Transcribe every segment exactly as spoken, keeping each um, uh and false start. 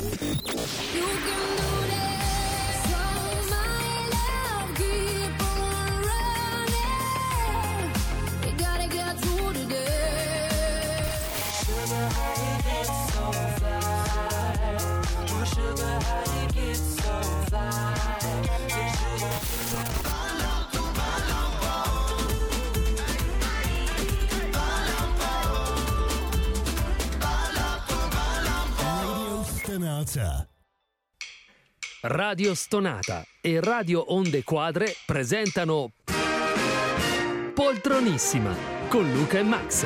Radio Stonata e Radio Onde Quadre presentano Poltronissima con Luca e Max.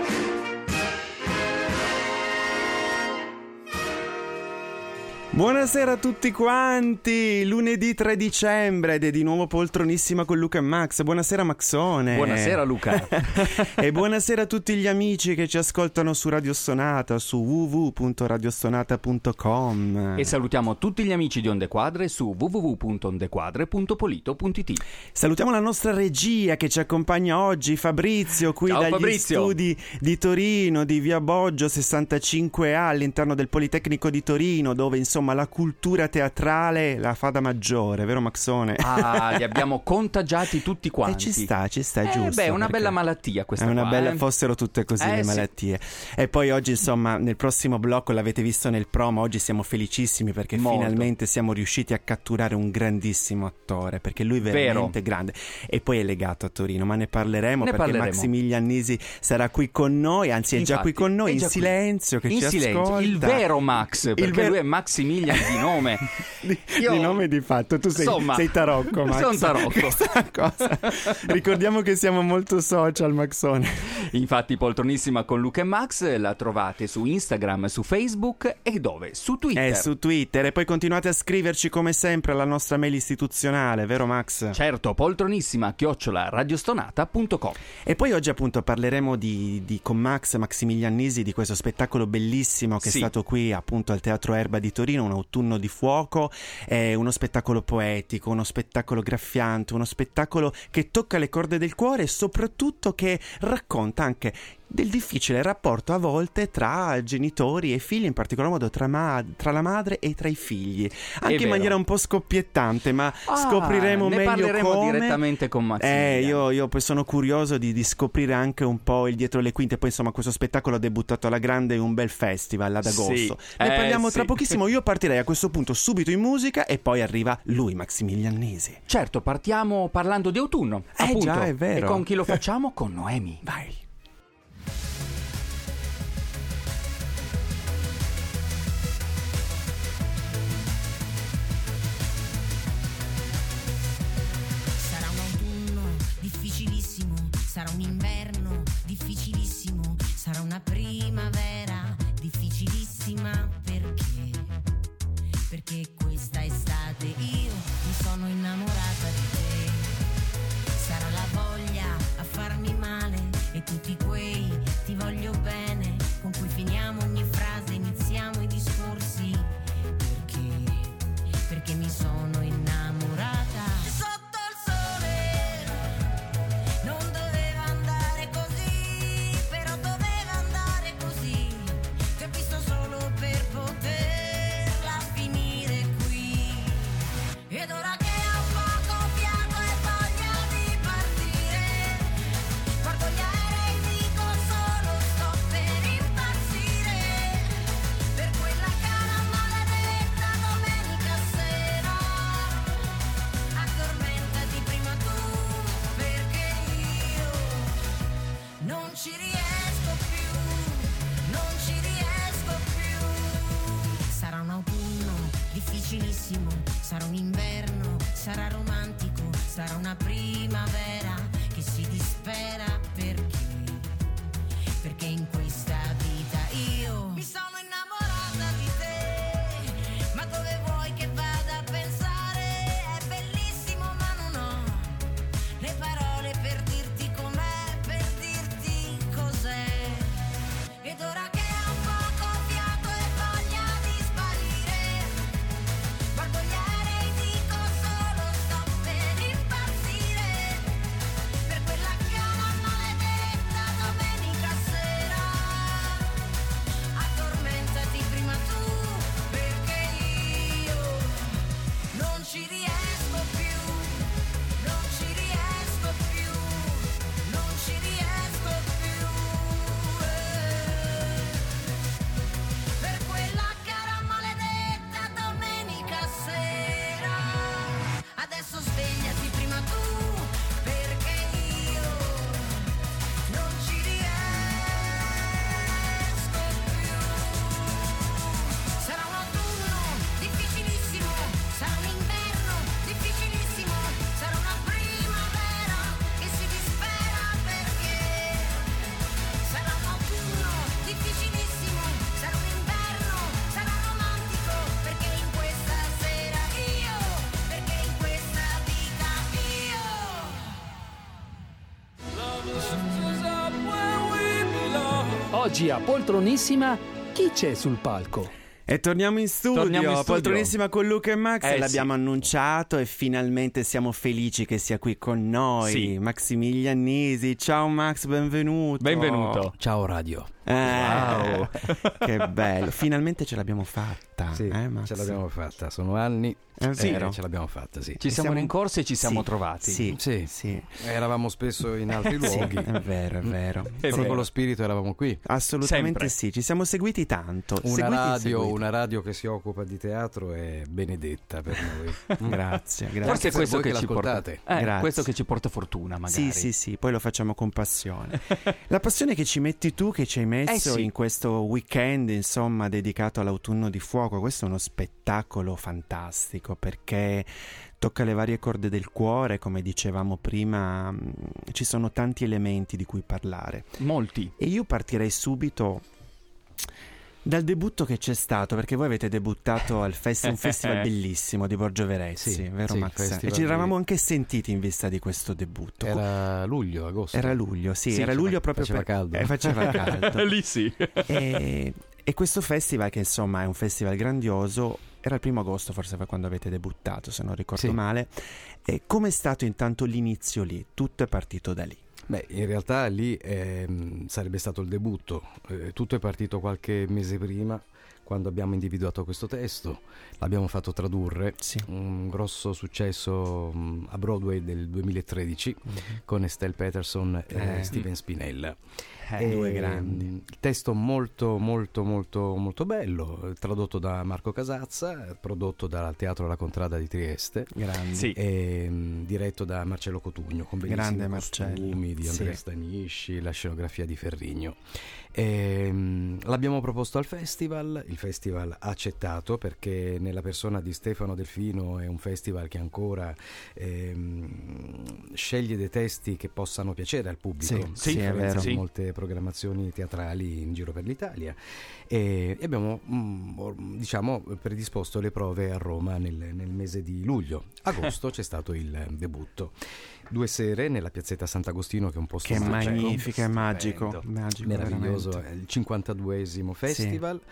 Buonasera a tutti quanti, lunedì tre dicembre ed è di nuovo Poltronissima con Luca e Max. Buonasera Maxone. Buonasera Luca. E buonasera a tutti gli amici che ci ascoltano su Radio Stonata, su w w w punto radiostonata punto com. E salutiamo tutti gli amici di Onde Quadre su w w w punto ondequadre punto polito punto i t. Salutiamo la nostra regia che ci accompagna oggi, Fabrizio, qui Ciao, dagli Fabrizio. studi di Torino, di Via Boggio sessantacinque A, all'interno del Politecnico di Torino, dove insomma la cultura teatrale la fa da maggiore, vero Maxone? Ah, li abbiamo contagiati tutti quanti. E ci sta, ci sta, eh, giusto. Beh, è una perché bella malattia questa è una qua, bella, eh? fossero tutte così Eh, le sì. malattie. E poi oggi insomma nel prossimo blocco, l'avete visto nel promo, oggi siamo felicissimi perché Molto. finalmente siamo riusciti a catturare un grandissimo attore, perché lui è veramente Vero. grande e poi è legato a Torino, ma ne parleremo Ne perché parleremo. Maximilian Nisi sarà qui con noi, anzi è già Infatti, qui con noi è in già qui. silenzio che In ci silenzio, ascolta. il vero Max, perché ver- lui è Maximilian di nome. di, Io- di nome e di fatto, tu sei, Insomma, sei tarocco, Max. sono tarocco. Questa è una cosa. Ricordiamo che siamo molto social, Maxone. Infatti Poltronissima con Luca e Max la trovate su Instagram, su Facebook e dove? Su Twitter. E su Twitter. E poi continuate a scriverci come sempre alla nostra mail istituzionale, vero Max? Certo, poltronissima chiocciola radiostonata punto com. E poi oggi appunto parleremo di, di con Max Maximilian Nisi di questo spettacolo bellissimo che Sì. è stato qui appunto al Teatro Erba di Torino, un autunno di fuoco. È uno spettacolo poetico, uno spettacolo graffiante, uno spettacolo che tocca le corde del cuore e soprattutto che racconta anche del difficile rapporto a volte tra genitori e figli, in particolar modo tra, ma- tra la madre e tra i figli, anche in vero. maniera un po' scoppiettante, ma Ah, scopriremo ne meglio parleremo come. direttamente con Maximilian. Eh, io, io poi sono curioso di, di scoprire anche un po' il dietro le quinte. Poi insomma questo spettacolo ha debuttato alla grande in un bel festival ad agosto. Sì. Ne Eh, parliamo tra sì. pochissimo. Io partirei a questo punto subito in musica e poi arriva lui, Maximilian Nisi. Certo, partiamo parlando di autunno. Eh, appunto. già, è vero. E con chi lo facciamo? Con Noemi. Vai. Sarà un autunno difficilissimo, sarà un inverno difficilissimo, sarà una primavera difficilissima perché? Perché questa estate io mi sono innamorata di te. Sarà la voglia a farmi male e tutti quei ti voglio bene con cui finiamo ogni frase, iniziamo i discorsi. Perché? Perché mi sono innamorata. Sotto il sole non doveva andare così, però doveva andare così. Ti ho visto solo per poterla finire qui. Ed ora che ho poco fiato e voglia di partire, guardo gli aerei e dico solo sto per impazzire. Per quella cara maledetta domenica sera, addormentati prima tu, perché io non ci riesco più, non ci riesco più. Sarà un autunno difficilissimo, sarà un inverno, sarà romantico, sarà una primavera che si dispera perché? Perché in questa vita io mi sono innamorata di te. Ma dove vuoi che vada a pensare? È bellissimo ma non ho le parole per dirti com'è, per dirti cos'è. Ed ora che ho poco fiato e voglia di sparire, guardo gli aerei e dico solo sto per impazzire. Oggi a Poltronissima chi c'è sul palco? E torniamo in studio, Torniamo in studio. Poltronissima con Luca e Max, Eh, l'abbiamo sì. annunciato e finalmente siamo felici che sia qui con noi, Sì. Maximilianisi. Ciao Max, benvenuto. Benvenuto. Ciao radio. Eh, Wow. Che bello, finalmente ce l'abbiamo fatta. Sì, eh, Max? ce l'abbiamo fatta, sono anni. È vero. Eh, ce l'abbiamo fatta, sì. Ci siamo, siamo- rincorsi e ci siamo Sì, trovati. Sì, Sì. sì. Eravamo spesso in altri Sì, luoghi. è vero, è vero. È Però vero. con lo spirito eravamo qui. Assolutamente Sempre. sì, ci siamo seguiti tanto. Una Seguiti, radio, seguiti. una radio che si occupa di teatro è benedetta per noi. Grazie, grazie. Forse è per questo voi che, che ci porta, l'ascoltate. eh, Grazie. questo che ci porta fortuna, magari. Sì, sì, sì, poi lo facciamo con passione. La passione che ci metti tu, che ci hai messo Eh sì. in questo weekend, insomma, dedicato all'autunno di fuoco, questo è uno spettacolo fantastico perché tocca le varie corde del cuore, come dicevamo prima, mh, ci sono tanti elementi di cui parlare. Molti. E io partirei subito dal debutto che c'è stato, perché voi avete debuttato al fest- un festival bellissimo di Borgio Verezzi, Sì, vero sì, Max? festival E ci eravamo di- anche sentiti in vista di questo debutto. Era luglio, agosto. Era luglio, sì, Sì, era faceva- luglio proprio faceva per- caldo. eh, faceva caldo. Lì sì. e, e questo festival, che insomma è un festival grandioso, era il primo agosto, forse foi quando avete debuttato, se non ricordo Sì. male. E com'è stato intanto l'inizio lì? Tutto è partito da lì. Beh, in realtà lì ehm, sarebbe stato il debutto. Eh, tutto è partito qualche mese prima, quando abbiamo individuato questo testo. L'abbiamo fatto tradurre. Sì. Un grosso successo mh, a Broadway del duemilatredici con Estelle Peterson e Eh. Steven Spinella. Eh, due E, grandi. mh, Il testo molto molto molto molto bello, eh, tradotto da Marco Casazza, eh, prodotto dal Teatro La Contrada di Trieste. Grandi. Sì. E, mh, diretto da Marcello Cotugno con bellissimi Grande costumi Marcello. di Sì. Andrea Stanisci, la scenografia di Ferrigno. E, mh, l'abbiamo proposto al festival, il festival ha accettato perché nella persona di Stefano Delfino è un festival che ancora ehm, sceglie dei testi che possano piacere al pubblico. Sì, a sì, è differenza vero. di Sì. molte programmazioni teatrali in giro per l'Italia, e e abbiamo mh, or- diciamo predisposto le prove a Roma nel, nel mese di luglio. Agosto c'è stato il debutto, due sere nella piazzetta Sant'Agostino, che è un posto Che magico, magnifica, è magico, Stupendo. magico, meraviglioso, veramente. è il cinquantaduesimo festival.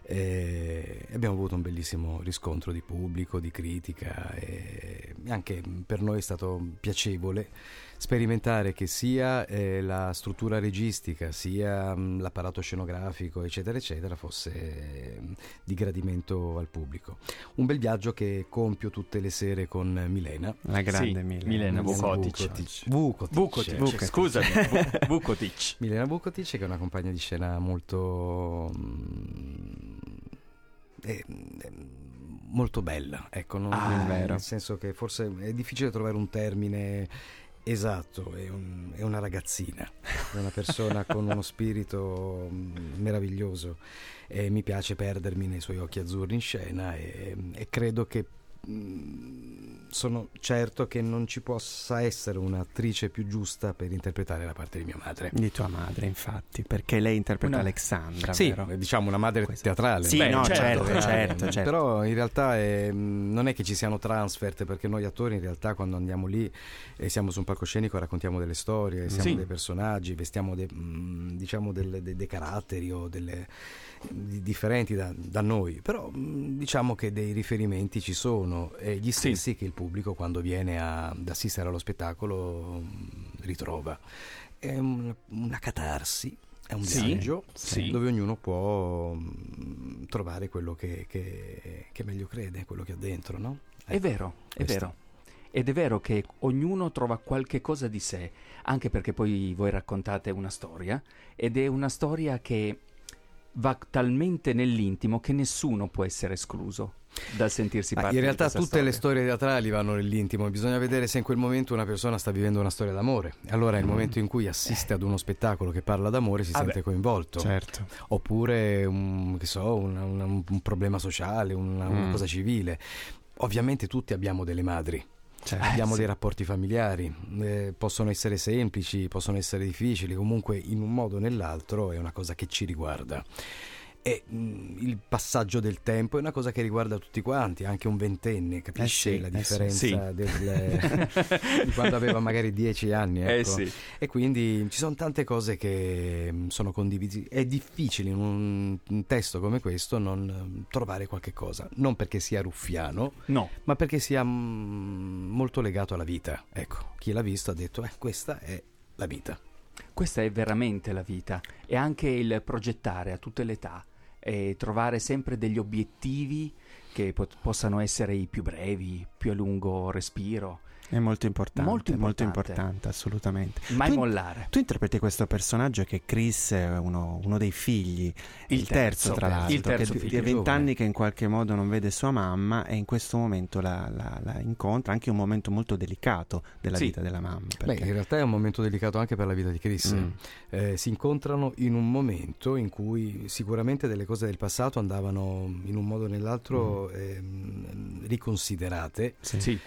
E abbiamo avuto un bellissimo riscontro di pubblico, di critica, e anche per noi è stato piacevole sperimentare che sia eh, la struttura registica sia mh, l'apparato scenografico eccetera eccetera fosse eh, di gradimento al pubblico. Un bel viaggio che compio tutte le sere con Milena La grande Sì, Milena. Milena Vukotic. Vukotic. Vukotic. Vukotic, Vukotic. scusami, Vu- Vukotic. Milena Vukotic, che è una compagna di scena molto mm, è- è molto bella, ecco, non- Ah, è vero. nel senso che forse è difficile trovare un termine esatto, è, un- è una ragazzina, è una persona con uno spirito mm, meraviglioso, e mi piace perdermi nei suoi occhi azzurri in scena, e, e credo che mm, sono certo che non ci possa essere un'attrice più giusta per interpretare la parte di mia madre. Di tua madre, infatti, perché lei interpreta Una- Alexandra, Sì, vero? diciamo una madre Questo- teatrale. Sì, Beh, no, certo, certo, eh, certo, Eh, certo. Però in realtà eh, non è che ci siano transfert, perché noi attori in realtà quando andiamo lì e siamo su un palcoscenico raccontiamo delle storie, siamo Sì. dei personaggi, vestiamo de- mh, diciamo delle- de- dei caratteri o delle di- differenti da, da noi, però mh, diciamo che dei riferimenti ci sono, e gli stessi che il pubblico quando viene a, ad assistere allo spettacolo mh, ritrova. È un- una catarsi, è un Sì, viaggio sì. dove ognuno può mh, trovare quello che, che, che meglio crede, quello che ha dentro, no? È vero, è questo. vero. Ed è vero che ognuno trova qualche cosa di sé, anche perché poi voi raccontate una storia, ed è una storia che va talmente nell'intimo che nessuno può essere escluso dal sentirsi Ma parte in realtà di questa tutte le storia. storie teatrali vanno nell'intimo, bisogna vedere se in quel momento una persona sta vivendo una storia d'amore. Allora nel momento in cui assiste ad uno spettacolo che parla d'amore si Ah sente beh. coinvolto. Certo. Oppure un, che so, una- una- un problema sociale, una, una Mm. cosa civile. Ovviamente tutti abbiamo delle madri. Certo. Abbiamo sì. dei rapporti familiari, eh, possono essere semplici, possono essere difficili, comunque in un modo o nell'altro è una cosa che ci riguarda. e mh, il passaggio del tempo è una cosa che riguarda tutti quanti, anche un ventenne capisce eh sì, la eh differenza sì. del, di quando aveva magari dieci anni, ecco. Eh sì. E quindi ci sono tante cose che mh, sono condivisi. È difficile in un, un testo come questo non mh, trovare qualche cosa, non perché sia ruffiano, No. ma perché sia mh, molto legato alla vita. Ecco, chi l'ha visto ha detto eh, questa è la vita. Questa è veramente la vita, e anche il progettare a tutte le età e trovare sempre degli obiettivi che pot- possano essere i più brevi, più a lungo respiro. È molto importante, Molto molto importante. importante, assolutamente. Mai tu, mollare. Tu interpreti questo personaggio che è Chris, è uno, uno dei figli, il, Il terzo, terzo, tra l'altro, il terzo che figlio. di vent'anni Giovane. che in qualche modo non vede sua mamma e in questo momento la, la, la incontra, anche un momento molto delicato della Sì. vita della mamma. Beh, Perché... in realtà è un momento delicato anche per la vita di Chris. Mm. Eh, si incontrano in un momento in cui sicuramente delle cose del passato andavano in un modo o nell'altro Mm. ehm, riconsiderate. Sì. Sì.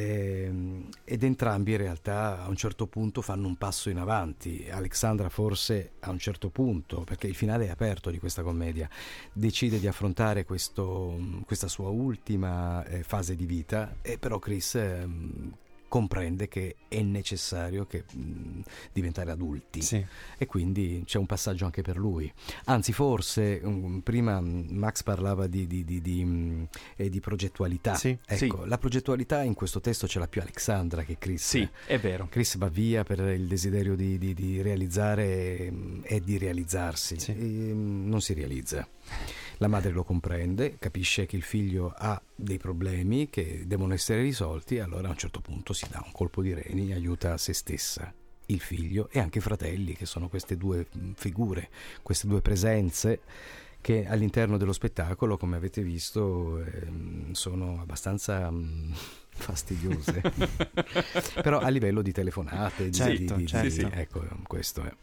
Ehm, ed entrambi in realtà a un certo punto fanno un passo in avanti. Alexandra forse a un certo punto, perché il finale è aperto di questa commedia, decide di affrontare questo, questa sua ultima eh, fase di vita, e però Chris ehm, comprende che è necessario che, mh, diventare adulti. Sì. E quindi c'è un passaggio anche per lui. Anzi, forse um, prima mh, Max parlava di, di, di, di, mh, eh, di progettualità. Sì. Ecco, Sì. la progettualità in questo testo ce l'ha più Alexandra che Chris. Sì, è vero. Chris va via per il desiderio di, di, di realizzare mh, e di realizzarsi. Sì. E, mh, non si realizza. La madre lo comprende, capisce che il figlio ha dei problemi che devono essere risolti, e allora a un certo punto si dà un colpo di reni, aiuta se stessa, il figlio e anche i fratelli, che sono queste due figure, queste due presenze che all'interno dello spettacolo, come avete visto, ehm, sono abbastanza mh, fastidiose. Però a livello di telefonate, di, Certo, di, di, certo. di- sì, ecco, questo è.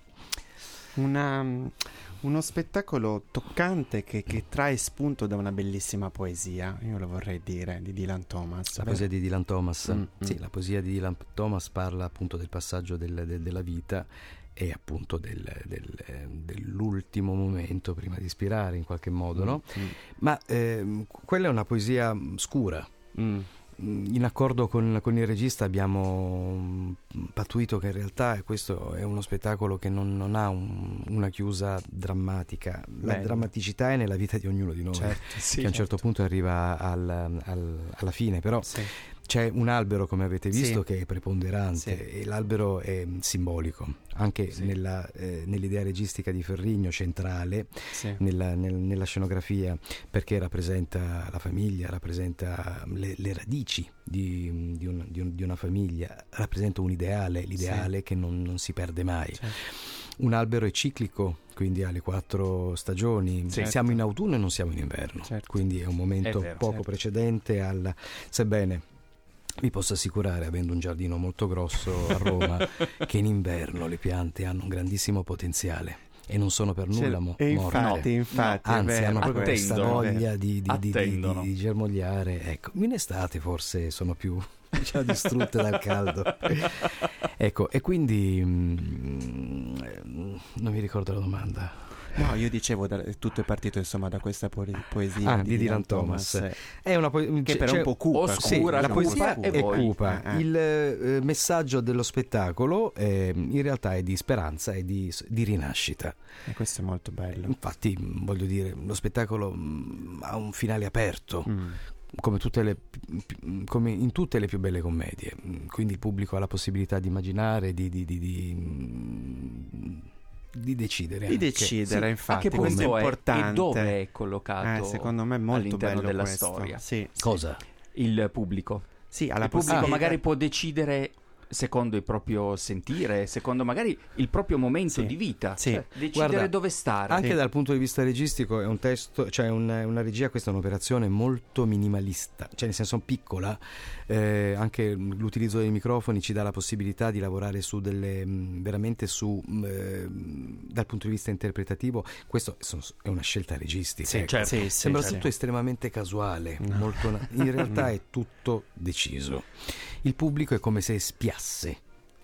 Una, uno spettacolo toccante che, che trae spunto da una bellissima poesia, io lo vorrei dire, di Dylan Thomas. La poesia di Dylan Thomas. Mm, Sì, mm. la poesia di Dylan Thomas parla appunto del passaggio del- del- della vita e appunto del- del- eh, dell'ultimo momento prima di spirare in qualche modo, no? Mm, Ma ehm, quella è una poesia mh, scura. mm. In accordo con, con il regista abbiamo mm, pattuito che in realtà questo è uno spettacolo che non, non ha un- una chiusa drammatica. La Bello. drammaticità è nella vita di ognuno di noi, Certo, Sì, che a un certo punto arriva al- al- alla fine, però Sì. c'è un albero, come avete visto, Sì. che è preponderante, Sì. e l'albero è mm, simbolico, anche Sì. nella, eh, nell'idea registica di Ferrigno, centrale Sì. nella, nel- nella scenografia, perché rappresenta la famiglia, rappresenta le, le radici di, di un- di un- di una famiglia, rappresenta un ideale, l'ideale che non, non si perde mai. Certo. Un albero è ciclico, quindi ha le quattro stagioni. Certo. Siamo in autunno e non siamo in inverno, Certo. quindi è un momento È vero, poco certo. precedente al... sebbene vi posso assicurare, avendo un giardino molto grosso a Roma, che in inverno le piante hanno un grandissimo potenziale e non sono per nulla mo- E morte. infatti, infatti, è Anzi, vero, hanno è proprio vero, questa è vero. voglia di, di, di, di, di, Attendono. di germogliare. Ecco, in estate forse sono più diciamo, distrutte dal caldo. Ecco, e quindi mm, non mi ricordo la domanda. No, io dicevo, da, tutto è partito insomma da questa po- poesia Ah, di Dylan Thomas. eh, È una po- che c'è- però è un c'è- po' cupa. oscura, Sì, comunque, la cupa poesia e è voi. cupa. Eh, eh. Il eh, messaggio dello spettacolo eh, in realtà è di speranza e di, di rinascita. E questo è molto bello. Infatti, mh, voglio dire, lo spettacolo mh, ha un finale aperto. Mm. Come, tutte le, come in tutte le più belle commedie, quindi il pubblico ha la possibilità di immaginare, di, di, di, di, di decidere. Di anche. decidere, Sì, infatti, a che questo punto è è importante. e dove è collocato Eh, secondo me è molto all'interno bello della questo. storia. Sì, sì. Cosa? Il pubblico. Sì, alla Il pubblico possibilità- magari può decidere secondo il proprio sentire, secondo magari il proprio momento Sì. di vita, Sì. cioè, decidere Guarda, dove stare. Anche Sì. dal punto di vista registico è un testo, cioè un- una regia, questa è un'operazione molto minimalista, cioè nel senso piccola. Eh, anche l'utilizzo dei microfoni ci dà la possibilità di lavorare su delle mh, veramente su mh, eh, dal punto di vista interpretativo. Questo sono- è una scelta registica. Sì, ecco. certo. Sì, sì, Sembra sì. tutto estremamente casuale, molto na- in realtà è tutto deciso. Il pubblico è come se spiasse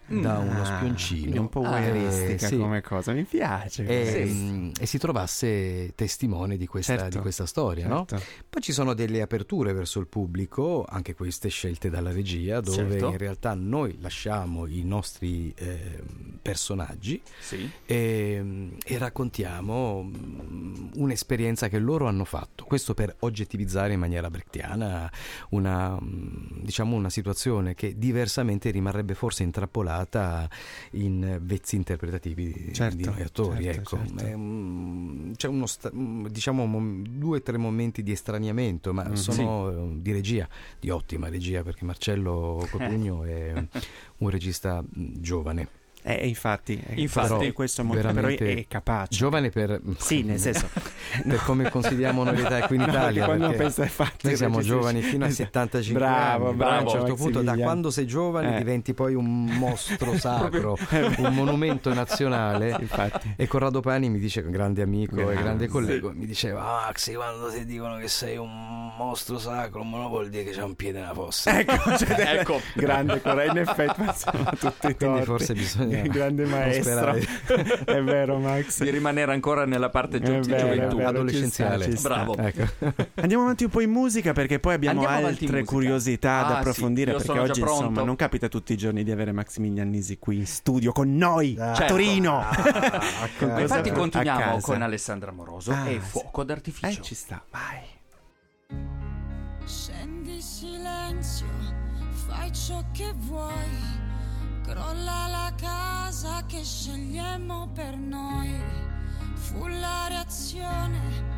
da uno Ah, spioncino. quindi un po' Ah, voyeuristica eh, sì. come cosa, mi piace. E, Sì. mh, e si trovasse testimone di questa, Certo. di questa storia, no? Certo. Poi ci sono delle aperture verso il pubblico, anche queste scelte dalla regia, dove Certo. in realtà noi lasciamo i nostri eh, personaggi Sì. e, e raccontiamo mh, un'esperienza che loro hanno fatto. Questo per oggettivizzare in maniera brechtiana una, mh, diciamo una situazione che diversamente rimarrebbe forse intrappolata in vezzi interpretativi di, Certo, di noi attori. certo, Ecco. certo. È un- c'è uno sta- un- diciamo mom- due o tre momenti di estraniamento, ma Mm, sono eh, di regia, di ottima regia, perché Marcello Cotugno è un regista mh, giovane. Eh, infatti, eh, Infatti. però questo è molto, però è, Veramente è capace. Giovane per, Sì, nel senso, per come consideriamo noi l'età qui in No, perché Italia, quando perché pensa ai fatti, noi siamo registrici- giovani fino a Esatto. settantacinque Bravo, anni, bravo, a un certo punto da Maximiliano. quando sei giovane Eh. diventi poi un mostro sacro, un monumento nazionale. Infatti. E Corrado Pani mi dice, grande amico e Grande, grande sì. collega, mi diceva: ah, Maxi, quando ti dicono che sei un mostro sacro, ma non vuol dire che c'è un piede nella fossa. Ecco, cioè, Ecco. grande Corrado, in effetti siamo tutti Quindi torti. forse bisogna grande non maestro. sperare. È vero, Max. Di rimanere ancora nella parte gio- È di vero, è gioventù. vero, adolescenziale. ci sta, ci sta. Bravo. Ecco. Andiamo avanti un po' in musica perché poi abbiamo Andiamo avanti in altre musica. curiosità Ah, da sì, approfondire io perché sono già oggi pronto. insomma non capita tutti i giorni di avere Maximilian Nisi qui in studio con noi a Certo. Torino. Ah, Con casa. Infatti a continuiamo casa. con Alessandra Moroso Ah, e sì. Fuoco d'artificio. Eh, ci sta, vai. Scendi silenzio, fai ciò che vuoi, crolla la casa che scegliemmo per noi, fu la reazione,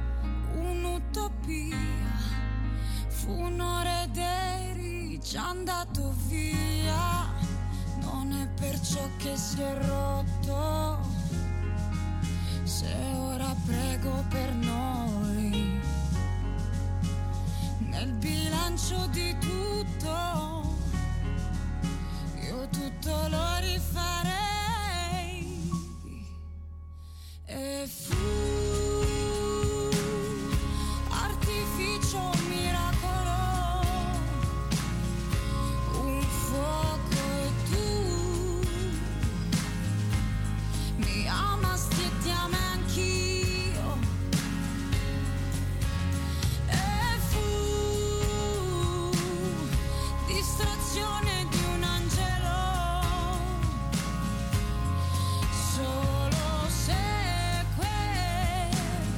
un'utopia, fu un'ora ed eri già andato via, non è perciò che si è rotto, se ora prego per noi. Nel bilancio di tutto, io tutto lo rifarei. E fu artificio miracolo, un fuoco e tu mi amasti e ti amo anch'io. E fu distrazione di un angelo, solo se quel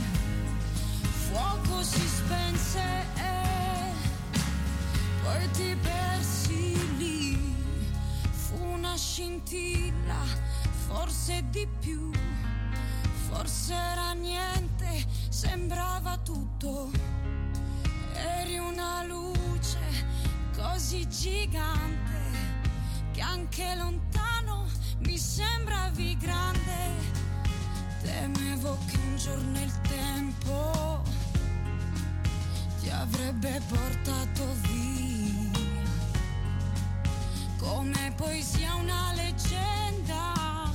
fuoco si spense e poi ti persi lì, fu una scintilla, forse di più, forse era niente, sembrava tutto. Eri una luce così gigante che anche lontano mi sembravi grande. Temevo che un giorno il tempo ti avrebbe portato via, come poesia una leggenda,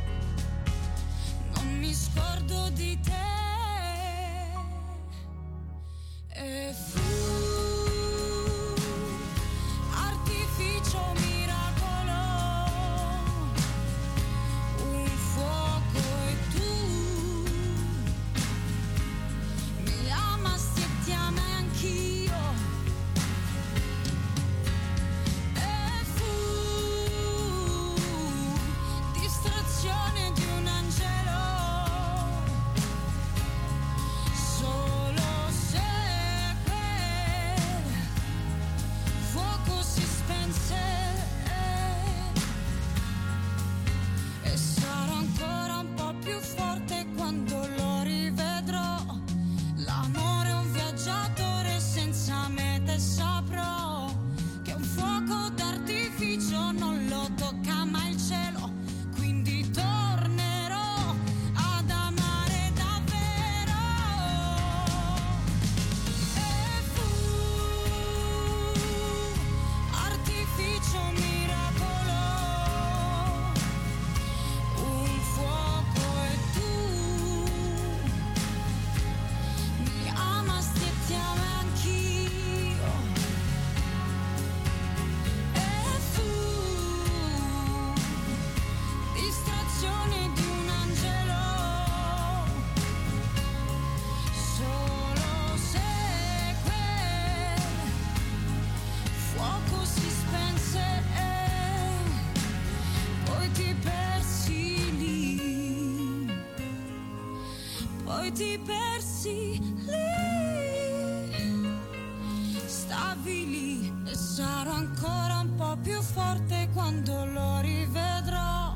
non mi scordo di te. E fu artificio miracolo, un fuoco e tu mi amasti e ti amo anch'io. ti persi lì, stavi lì e sarò ancora un po' più forte quando lo rivedrò.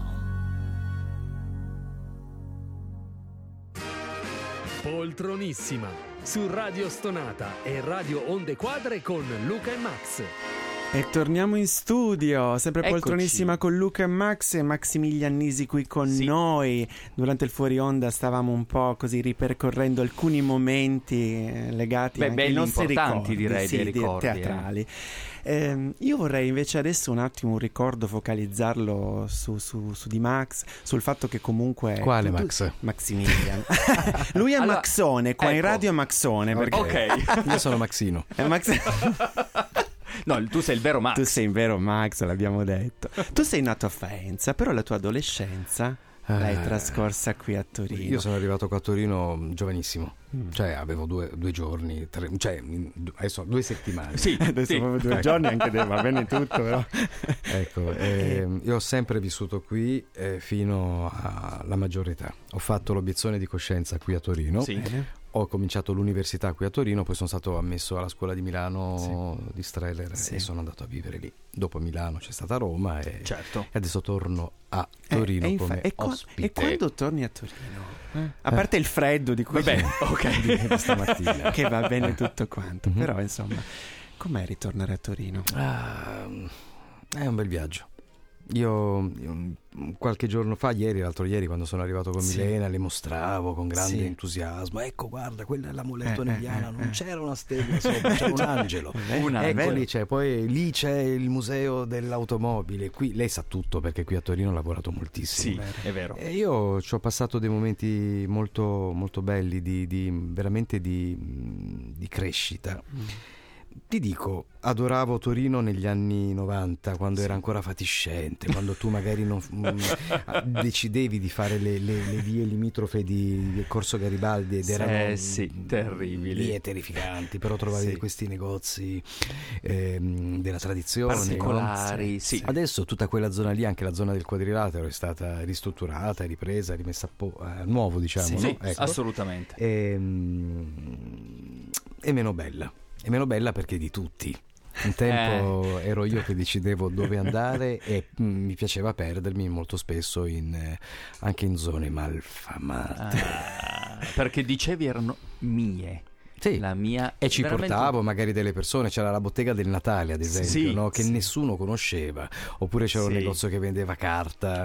Poltronissima su Radio Stonata e Radio Onde Quadre con Luca e Max. E torniamo in studio, sempre Eccoci. Poltronissima con Luca e Max e Maximilian Nisi qui con Sì. noi. Durante il fuori onda stavamo un po' così ripercorrendo alcuni momenti eh, legati Beh, anche ai belli, nostri importanti, ricordi, direi, sì, dei di- ricordi, eh. teatrali. Ehm, io vorrei invece adesso un attimo un ricordo, focalizzarlo su, su, su di Max, sul fatto che comunque... Quale tu- tu- Max? Maximilian. Lui è Allora, Maxone, qua in ecco. radio è Maxone. Perché Ok. Io sono Maxino. è Max... No, tu sei il vero Max. Tu sei un vero Max, l'abbiamo detto. Tu sei nato a Faenza, però la tua adolescenza l'hai Eh, trascorsa qui a Torino. Io sono arrivato qua a Torino giovanissimo, Mm. cioè avevo due, due giorni, tre, cioè in- adesso due settimane. Sì, Adesso sì. proprio due giorni anche te, va bene tutto, però. Ecco, ehm, io ho sempre vissuto qui eh, fino alla maggiore età. Ho fatto l'obiezione di coscienza qui a Torino. Sì. Bene. Ho cominciato l'università qui a Torino, poi sono stato ammesso alla scuola di Milano di Streller Sì. e sono andato a vivere lì. Dopo Milano c'è stata Roma e, Certo. e adesso torno a Eh, Torino e, infa- come e, qua- ospite. e quando torni a Torino? A parte il freddo di cui Vabbè, ok. Di stamattina. che va bene tutto quanto, Mhm. però insomma, com'è ritornare a Torino? Ah, è un bel viaggio. Io, io qualche giorno fa, ieri, l'altro ieri, quando sono arrivato con Sì. Milena, le mostravo con grande Sì. entusiasmo. Ecco, guarda, quella è l'amuleto Eh, neviano, eh, non eh. c'era una stella sopra, c'era un angelo. Una, Ecco, vero? lì c'è, poi lì c'è il museo dell'automobile. Qui lei sa tutto perché qui a Torino ha lavorato moltissimo. Sì, è vero. E io ci ho passato dei momenti molto, molto belli, di, di- veramente di, di crescita. Ti dico, adoravo Torino negli anni novanta, quando era ancora fatiscente, quando tu magari non, mh, decidevi di fare le, le- le vie limitrofe di, di Corso Garibaldi ed Sì, erano sì, terribili. vie terrificanti, però trovavi Sì. questi negozi ehm, della tradizione, no? Particolari, sì. Adesso tutta quella zona lì, anche la zona del quadrilatero, è stata ristrutturata, ripresa, rimessa a, po- a nuovo, diciamo, Sì, no? Sì, Ecco. assolutamente. E, mm, è meno bella. È meno bella perché di tutti. Un tempo Eh. ero io che decidevo dove andare e mm, mi piaceva perdermi molto spesso in, eh, anche in zone malfamate. Ah, perché dicevi erano mie. Sì. La mia E ci veramente- portavo magari delle persone, c'era la bottega del Natale ad esempio, Sì, no? Che sì. nessuno conosceva, oppure c'era un Sì. negozio che vendeva carta,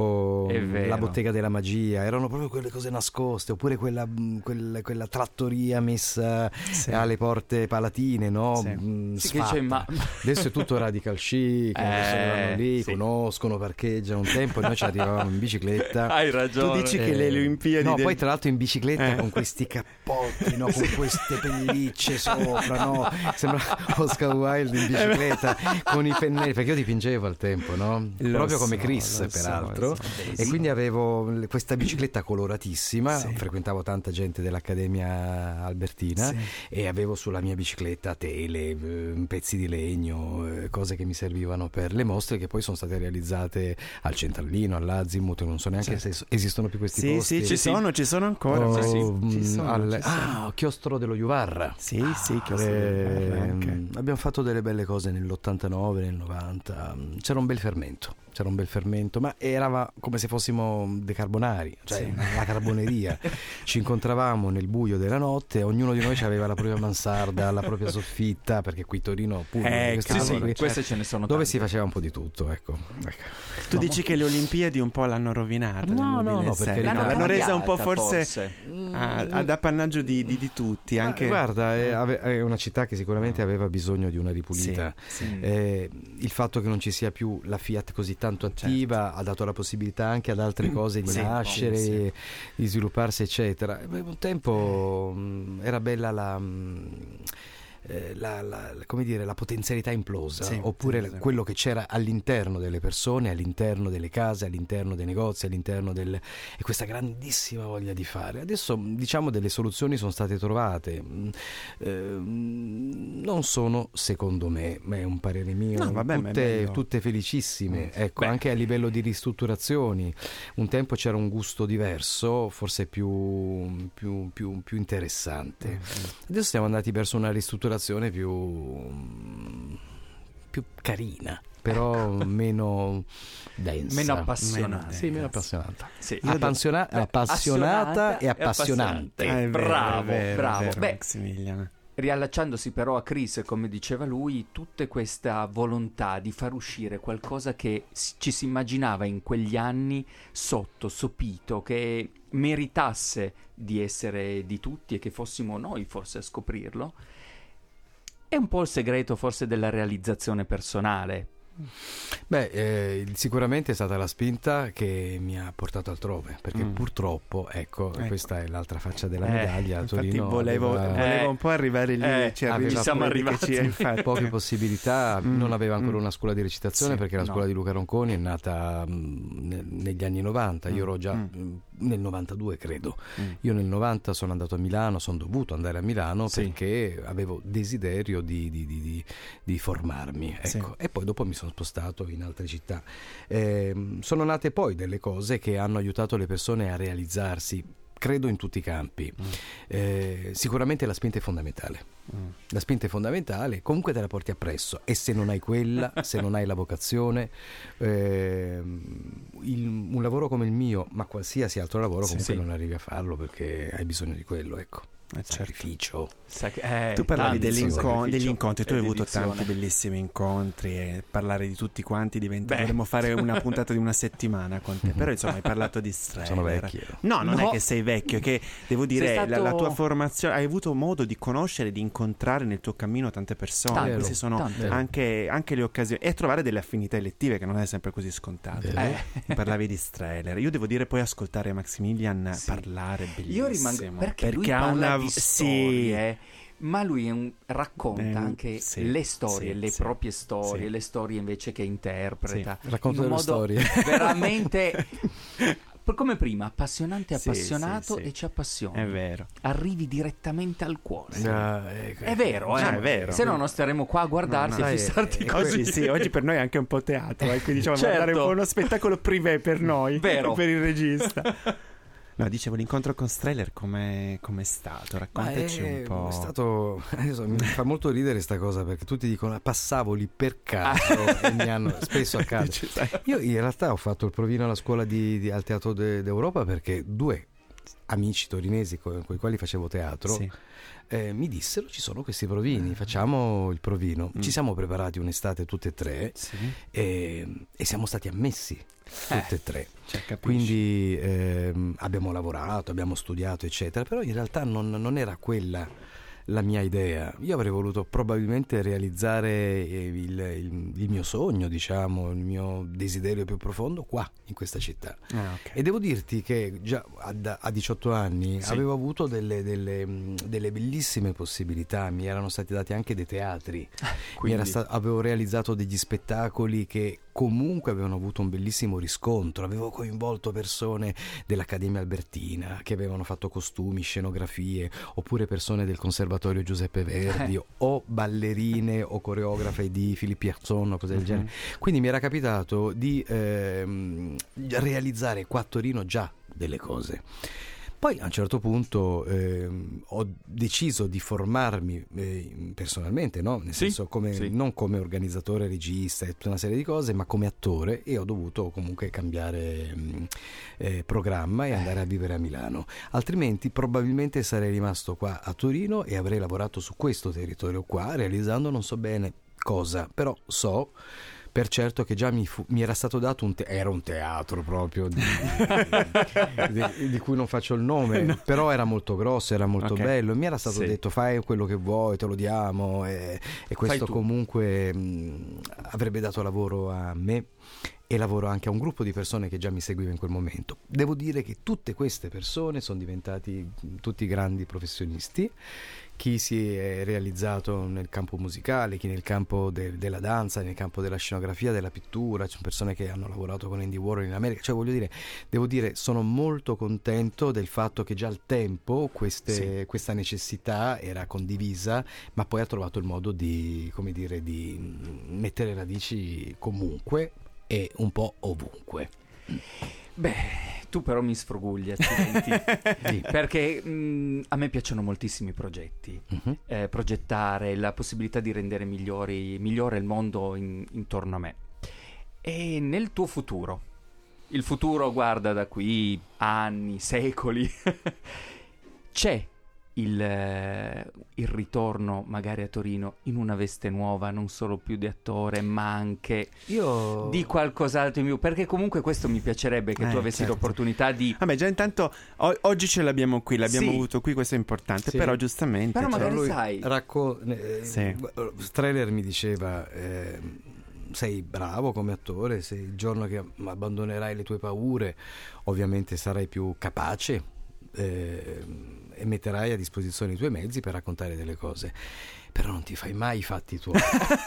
o È mm, vero. la bottega della magia, erano proprio quelle cose nascoste, oppure quella, mm, quella, quella trattoria messa Sì. alle porte palatine, no? Sì. Mm, Sì, che sfatta. c'è, ma- Adesso è tutto radical chic, Eh, adesso vanno lì, sì. conoscono, parcheggiano. Un tempo noi ci arrivavamo in bicicletta. Hai Tu ragione. dici che Eh, le Olimpiadi no, del- poi tra l'altro in bicicletta Eh. con questi cappotti, no? Con queste pellicce sopra, no? Sembra Oscar Wilde in bicicletta con i pennelli, perché io dipingevo al tempo, no? Lo Proprio come so, Chris, lo so, peraltro. lo so. E quindi avevo l- questa bicicletta coloratissima, Sì. frequentavo tanta gente dell'Accademia Albertina Sì. e avevo sulla mia bicicletta tele, eh, pezzi di legno, eh, cose che mi servivano per le mostre che poi sono state realizzate al Centralino, all'Azimut, non so neanche Certo. se esistono più questi Sì, posti. sì, ci Sì, sono, ci sono ancora. Oh, ma sì, mm, ci sono, al- ci sono. ah, Chiostro dello Juvarra. Sì, sì, che ho Eh, anche. abbiamo fatto delle belle cose nell'ottantanove, nel novanta. C'era un bel fermento, c'era un bel fermento, ma era come se fossimo dei carbonari, cioè Sì. la carboneria. Ci incontravamo nel buio della notte, ognuno di noi aveva la propria mansarda, la propria soffitta, perché qui Torino pure Eh, queste Sì, cose sì, qui, queste ce ne sono dove tante. si faceva un po' di tutto, ecco. Ecco. Tu dici che le Olimpiadi un po' l'hanno rovinata? No, nel no, no, duemilasei. perché l'hanno, l'hanno resa un po' cambiata, forse, forse. a- ad appannaggio di, di- di tutti. Anche... Ma guarda, è, ave- è una città che sicuramente aveva bisogno di una ripulita. Sì, Mm. Eh, il fatto che non ci sia più la Fiat così tanto attiva ha dato la possibilità anche ad altre cose di Sì, nascere, sì, di svilupparsi, eccetera. E, beh, un tempo mh, era bella la, mh, eh, la, la, come dire, la potenzialità implosa, sì, oppure sì, sì. quello che c'era all'interno delle persone, all'interno delle case, all'interno dei negozi, all'interno del... e questa grandissima voglia di fare. Adesso diciamo delle soluzioni sono state trovate, eh, non sono secondo me, ma è un parere mio, No, vabbè, ma è tutte, meglio. tutte felicissime, ecco. Beh. Anche a livello di ristrutturazioni un tempo c'era un gusto diverso, forse più, più, più, più interessante. Mm-hmm. Adesso siamo andati verso una ristrutturazione più, più carina, però meno densa, Meno appassionata. Sì, meno appassionata. Sì. Appassiona- Beh, appassionata e appassionante. Ah, è vero, bravo, è vero, è bravo. vero, Beh, Maximilian. riallacciandosi però a Chris, come diceva lui, tutta questa volontà di far uscire qualcosa che s- ci si immaginava in quegli anni sotto, sopito, che meritasse di essere di tutti e che fossimo noi forse a scoprirlo, è un po' il segreto forse della realizzazione personale. Beh, eh, sicuramente è stata la spinta che mi ha portato altrove, perché Mm. purtroppo, ecco, Ecco. questa è l'altra faccia della Eh, medaglia. A Infatti Torino volevo, aveva volevo Eh, un po' arrivare lì, eh, ci, aveva- arriva ci siamo pure che arrivati. ci- infatti. poche possibilità, Mm, non aveva ancora mm. una scuola di recitazione, Sì, perché la no. scuola di Luca Ronconi è nata mh, ne- negli anni novanta, io ero già Mm. mh, nel novantadue credo. Mm. Io nel novanta sono andato a Milano, sono dovuto andare a Milano Sì. perché avevo desiderio di, di- di- di- di formarmi, ecco. Sì. E poi dopo mi sono spostato in altre città. Ehm, sono nate poi delle cose che hanno aiutato le persone a realizzarsi, credo in tutti i campi. Mm. Eh, sicuramente la spinta è fondamentale. Mm. La spinta è fondamentale, comunque te la porti appresso, e se non hai quella, se non hai la vocazione, ehm, il- un lavoro come il mio, ma qualsiasi altro lavoro, Sì, comunque sì. non arrivi a farlo perché hai bisogno di quello, ecco. Eh, certo. Sacrificio. Sac- eh, Tu parlavi tanti degli, sono inco- sacrificio degli incontri, tu e hai avuto dedizione. tanti bellissimi incontri e parlare di tutti quanti diventa... Beh. Dovremmo fare una puntata di una settimana con te, però insomma hai parlato di Streller. Sono vecchio. No, non No. è che sei vecchio, è che devo dire Sei la, la stato- tua formazione, hai avuto modo di conoscere, di incontrare nel tuo cammino tante persone, Tante, queste sono tante. anche, anche le occasioni, e trovare delle affinità elettive che non è sempre così scontato. Vero. Eh. Parlavi di Streller, io devo dire poi ascoltare Maximilian Sì. parlare bellissimo. Io rimango perché, lui ha parla una di sì. storie, ma lui è un- racconta Eh, anche sì, le storie, sì, le sì, proprie storie, sì. le storie invece che interpreta. Racconta in un delle modo storie. veramente come prima, appassionante, Sì, appassionato sì, sì. e ci appassiona. È vero. Arrivi direttamente al cuore. Ah, ecco. È vero, eh? No, è vero. Se no non staremo qua a guardarti No, no, e sai, fissarti eh, così. Oggi sì, oggi per noi è anche un po' teatro, eh, quindi diciamo Certo. guardare un po' uno spettacolo privé per noi, Vero. per il regista. No, dicevo, l'incontro con Streller com'è, com'è stato? Raccontaci Ma un è, po'. è stato, adesso mi fa molto ridere sta cosa, perché tutti dicono passavo lì per caso e mi hanno spesso accade. Dici, sai. Io in realtà ho fatto il provino alla scuola di, di- al Teatro de- d'Europa perché due amici torinesi con, con i quali facevo teatro Sì. eh, mi dissero ci sono questi provini, facciamo il provino. Mm. Ci siamo preparati un'estate tutte e tre Sì. e, e siamo stati ammessi tutte e tre. Cioè, capisci? Quindi ehm, abbiamo lavorato, abbiamo studiato, eccetera, però in realtà non, non era quella la mia idea. Io avrei voluto probabilmente realizzare eh, il, il- il mio sogno, diciamo, il mio desiderio più profondo qua, in questa città. Ah, ok. E devo dirti che già a, da- a diciotto anni Sì. avevo avuto delle, delle, mh, delle bellissime possibilità, mi erano stati dati anche dei teatri. Mi era Quindi- sta- avevo realizzato degli spettacoli che comunque avevano avuto un bellissimo riscontro, avevo coinvolto persone dell'Accademia Albertina che avevano fatto costumi, scenografie, oppure persone del Conservatorio Giuseppe Verdi o ballerine o coreografe di Philippe Pierson o cose del Mhm. genere. Quindi mi era capitato di ehm, realizzare qua a Torino già delle cose. Poi a un certo punto ehm, ho deciso di formarmi eh, personalmente, no? Nel Sì, senso come, sì. non come organizzatore, regista e tutta una serie di cose, ma come attore, e ho dovuto comunque cambiare mh, eh, programma e andare a vivere a Milano. Altrimenti probabilmente sarei rimasto qua a Torino e avrei lavorato su questo territorio qua, realizzando non so bene cosa, però so per certo che già mi, fu- mi era stato dato un te- era un teatro proprio di, di- di cui non faccio il nome, però era molto grosso, era molto Ok. bello, e mi era stato Sì. detto fai quello che vuoi, te lo diamo, e, e questo tu. comunque mh, avrebbe dato lavoro a me e lavoro anche a un gruppo di persone che già mi seguiva in quel momento. Devo dire che tutte queste persone sono diventati mh, tutti grandi professionisti chi si è realizzato nel campo musicale, chi nel campo de- della danza, nel campo della scenografia, della pittura. Ci sono persone che hanno lavorato con Andy Warhol in America. Cioè, voglio dire, devo dire, sono molto contento del fatto che già al tempo queste, sì. questa necessità era condivisa, ma poi ha trovato il modo di, come dire, di mettere radici comunque e un po' ovunque. Beh, tu però mi sfrugugli, accidenti. Sì. Perché mh, a me piacciono moltissimi progetti, uh-huh. eh, progettare, la possibilità di rendere migliori, migliore il mondo in, intorno a me. E nel tuo futuro, il futuro guarda da qui anni, secoli, c'è il, eh, il ritorno magari a Torino in una veste nuova, non solo più di attore ma anche Io... di qualcos'altro in più, perché comunque questo mi piacerebbe che eh, tu avessi certo. l'opportunità di... Vabbè, già intanto o- oggi ce l'abbiamo qui, l'abbiamo Sì. avuto qui, questo è importante, Sì. però giustamente Però cioè, magari lui sai... racco- eh, Sì. Strehler mi diceva eh, sei bravo come attore, se il giorno che abbandonerai le tue paure ovviamente sarai più capace eh, e metterai a disposizione i tuoi mezzi per raccontare delle cose, però non ti fai mai i fatti tuoi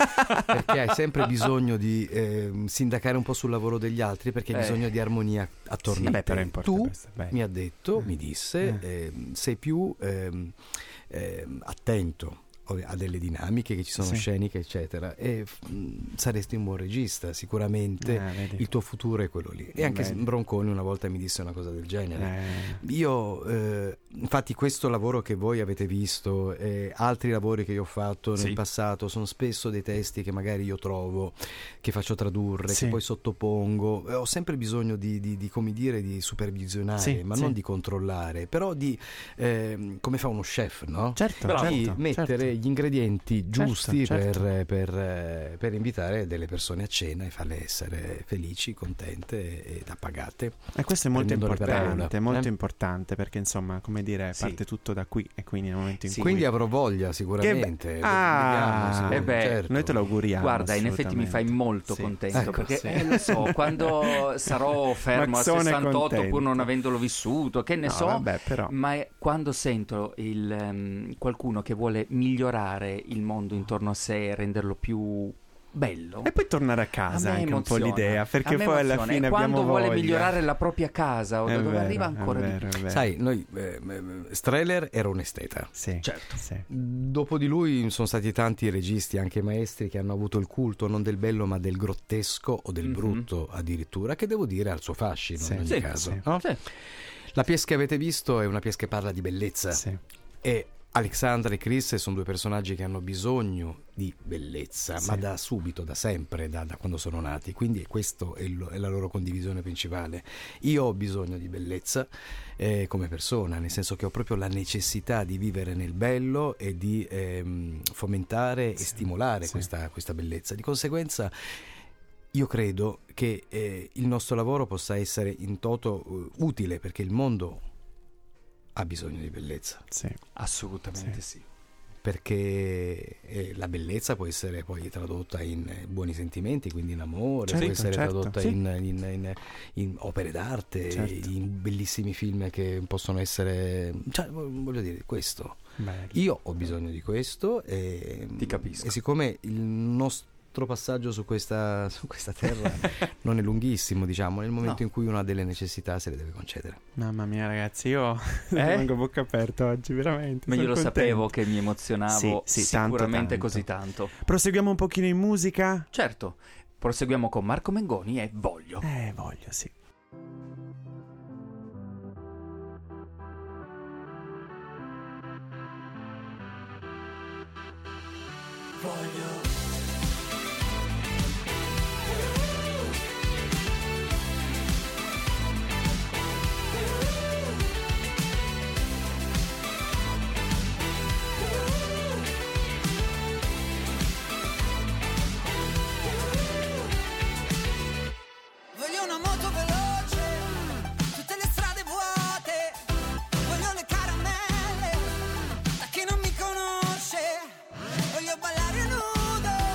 perché hai sempre bisogno di eh, sindacare un po' sul lavoro degli altri, perché hai Eh. bisogno di armonia attorno Sì, a beh, te. però importa Tu questo, beh. mi ha detto, Eh. mi disse Eh. eh, sei più ehm, ehm, attento a delle dinamiche che ci sono, Sì. sceniche eccetera, e mh, saresti un buon regista sicuramente. Eh, vedi. Il tuo futuro è quello lì. E anche Vedi. Bronconi una volta mi disse una cosa del genere. Eh. Io eh, infatti questo lavoro che voi avete visto e altri lavori che io ho fatto nel Sì. passato sono spesso dei testi che magari io trovo, che faccio tradurre, Sì. che poi sottopongo. Eh, ho sempre bisogno di, di, di come dire di supervisionare, Sì, ma sì. non di controllare, però di eh, come fa uno chef, no? Certo, Bravo. Di certo, mettere certo. gli ingredienti giusti certo. Per, per, eh, per invitare delle persone a cena e farle essere felici, contente ed appagate. E questo è molto prendendo le importante, parole. molto Eh? importante, perché insomma, come dire, Sì. parte tutto da qui, e quindi nel momento in Sì. cui Quindi avrò voglia sicuramente. Che be- Ah, Vediamo, sì, eh beh, certo. noi te lo auguriamo. Guarda, in effetti mi fai molto Sì. contento, Ecco, perché sì. eh, lo so, quando sarò fermo a Maxone è sessantotto pur contento. non avendolo vissuto, che ne No, so, vabbè, però. ma è- quando sento il, ehm, qualcuno che vuole migliorare il mondo intorno a sé e renderlo più bello, E poi tornare a casa a me anche un po' emoziona. l'idea, perché A me poi alla emoziona. fine E quando abbiamo vuole voglia. migliorare la propria casa o È da dove vero, arriva è ancora vero, di è più. vero. Sai, noi eh, eh, Strehler era un esteta. Sì, Certo. sì. Dopo di lui sono stati tanti registi, anche maestri, che hanno avuto il culto non del bello ma del grottesco o del Mhm. brutto addirittura, che devo dire ha il suo fascino Sì. in ogni Sì, caso, sì. no? Sì. La pièce che avete visto è una pièce che parla di bellezza, Sì. e Alexandra e Chris sono due personaggi che hanno bisogno di bellezza, Sì. ma da subito, da sempre, da, da quando sono nati, quindi questo è, il- è la loro condivisione principale. Io ho bisogno di bellezza eh, come persona, nel senso che ho proprio la necessità di vivere nel bello e di ehm, fomentare Sì. e stimolare Sì. questa, questa bellezza. Di conseguenza io credo che eh, il nostro lavoro possa essere in toto eh, utile, perché il mondo ha bisogno di bellezza, Sì. Assolutamente sì. perché eh, la bellezza può essere poi tradotta in eh, buoni sentimenti, quindi in amore, Certo, può essere certo, tradotta sì. in, in- in- in opere d'arte, Certo. in bellissimi film che possono essere, cioè, voglio dire questo. Bello. Io ho bisogno di questo e, Ti capisco. e siccome il nostro passaggio su questa, su questa terra non è lunghissimo, diciamo, nel momento No. in cui uno ha delle necessità se le deve concedere. Mamma mia, ragazzi, io Eh? rimango a bocca aperta oggi, veramente. Ma io sono lo contento. sapevo che mi emozionavo Sì, sì, tanto, sicuramente tanto. così tanto. Proseguiamo un pochino in musica? Certo, proseguiamo con Marco Mengoni e Voglio. Eh, voglio, sì. Voglio una moto veloce, tutte le strade vuote. Voglio le caramelle, da chi non mi conosce. Voglio ballare nudo,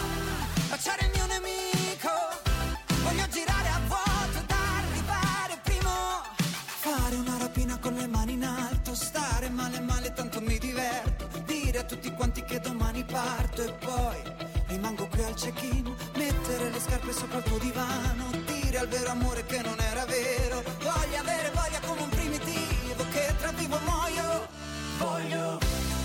tutto e poi rimango qui al check-in, mettere le scarpe sopra il tuo divano, dire al vero amore che non era vero. Voglio avere voglia come un primitivo che tra vivo e muoio. Voglio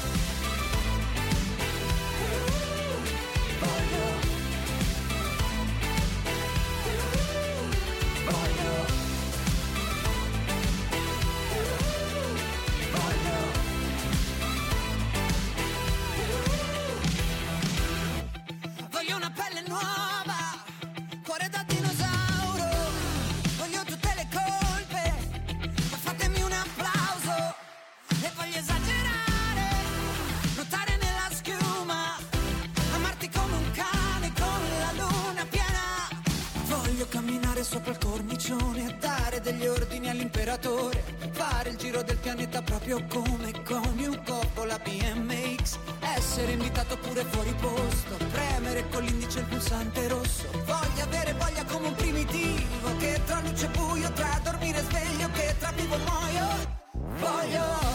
sopra il cornicione e dare degli ordini all'imperatore, fare il giro del pianeta proprio come con un coppola B M X, essere invitato pure fuori posto, premere con l'indice il pulsante rosso. Voglio avere voglia come un primitivo che tra luce e buio, tra dormire e sveglio, che tra vivo e muoio. Voglio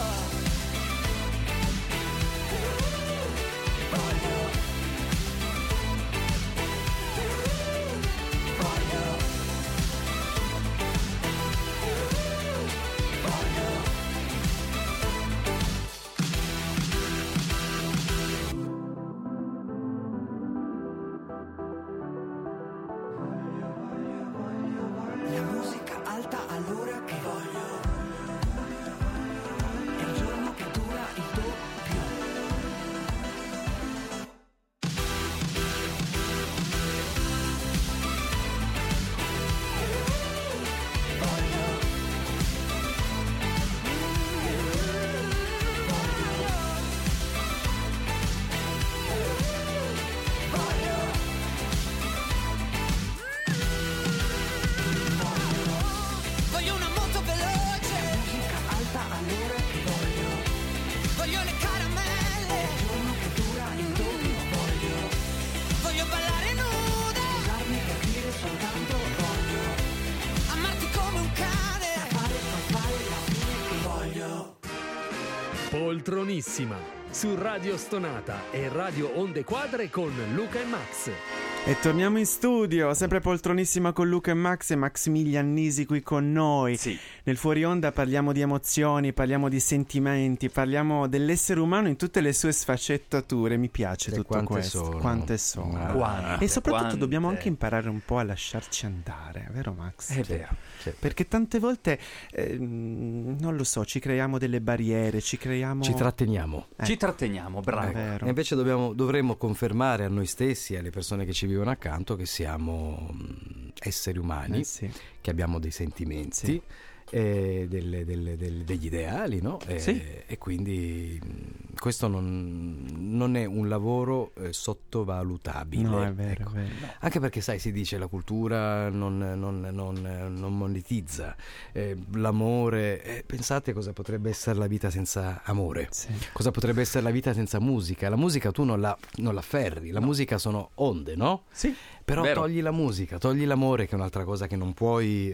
Poltronissima su Radio Stonata e Radio Onde Quadre con Luca e Max. E torniamo in studio, sempre poltronissima con Luca e Max e Maximilian Nisi qui con noi. Sì. Nel fuori onda parliamo di emozioni, parliamo di sentimenti, parliamo dell'essere umano in tutte le sue sfaccettature. Mi piace e tutto quante questo. Sono. Quante sono. Ah, quante, e soprattutto quante. dobbiamo anche imparare un po' a lasciarci andare, vero Max? È vero. Sì. Perché tante volte, eh, non lo so, ci creiamo delle barriere, ci creiamo... Ci tratteniamo. Eh. Ci tratteniamo, bravo. È vero. E invece dobbiamo, dovremmo confermare a noi stessi e alle persone che ci vivono accanto che siamo mh, esseri umani, Eh sì. che abbiamo dei sentimenti, Sì. e delle- delle- delle- degli ideali, no? E, Sì. e quindi mh, questo non, non è un lavoro eh, sottovalutabile. No, è vero, ecco. è vero. Anche perché, sai, si dice la cultura non, non- non- non monetizza, eh, l'amore. eh, pensate cosa potrebbe essere la vita senza amore. Sì. Cosa potrebbe essere la vita senza musica? La musica tu non la, non la afferri, la musica sono onde, no? Sì. Però Vero. togli la musica, togli l'amore, che è un'altra cosa che non puoi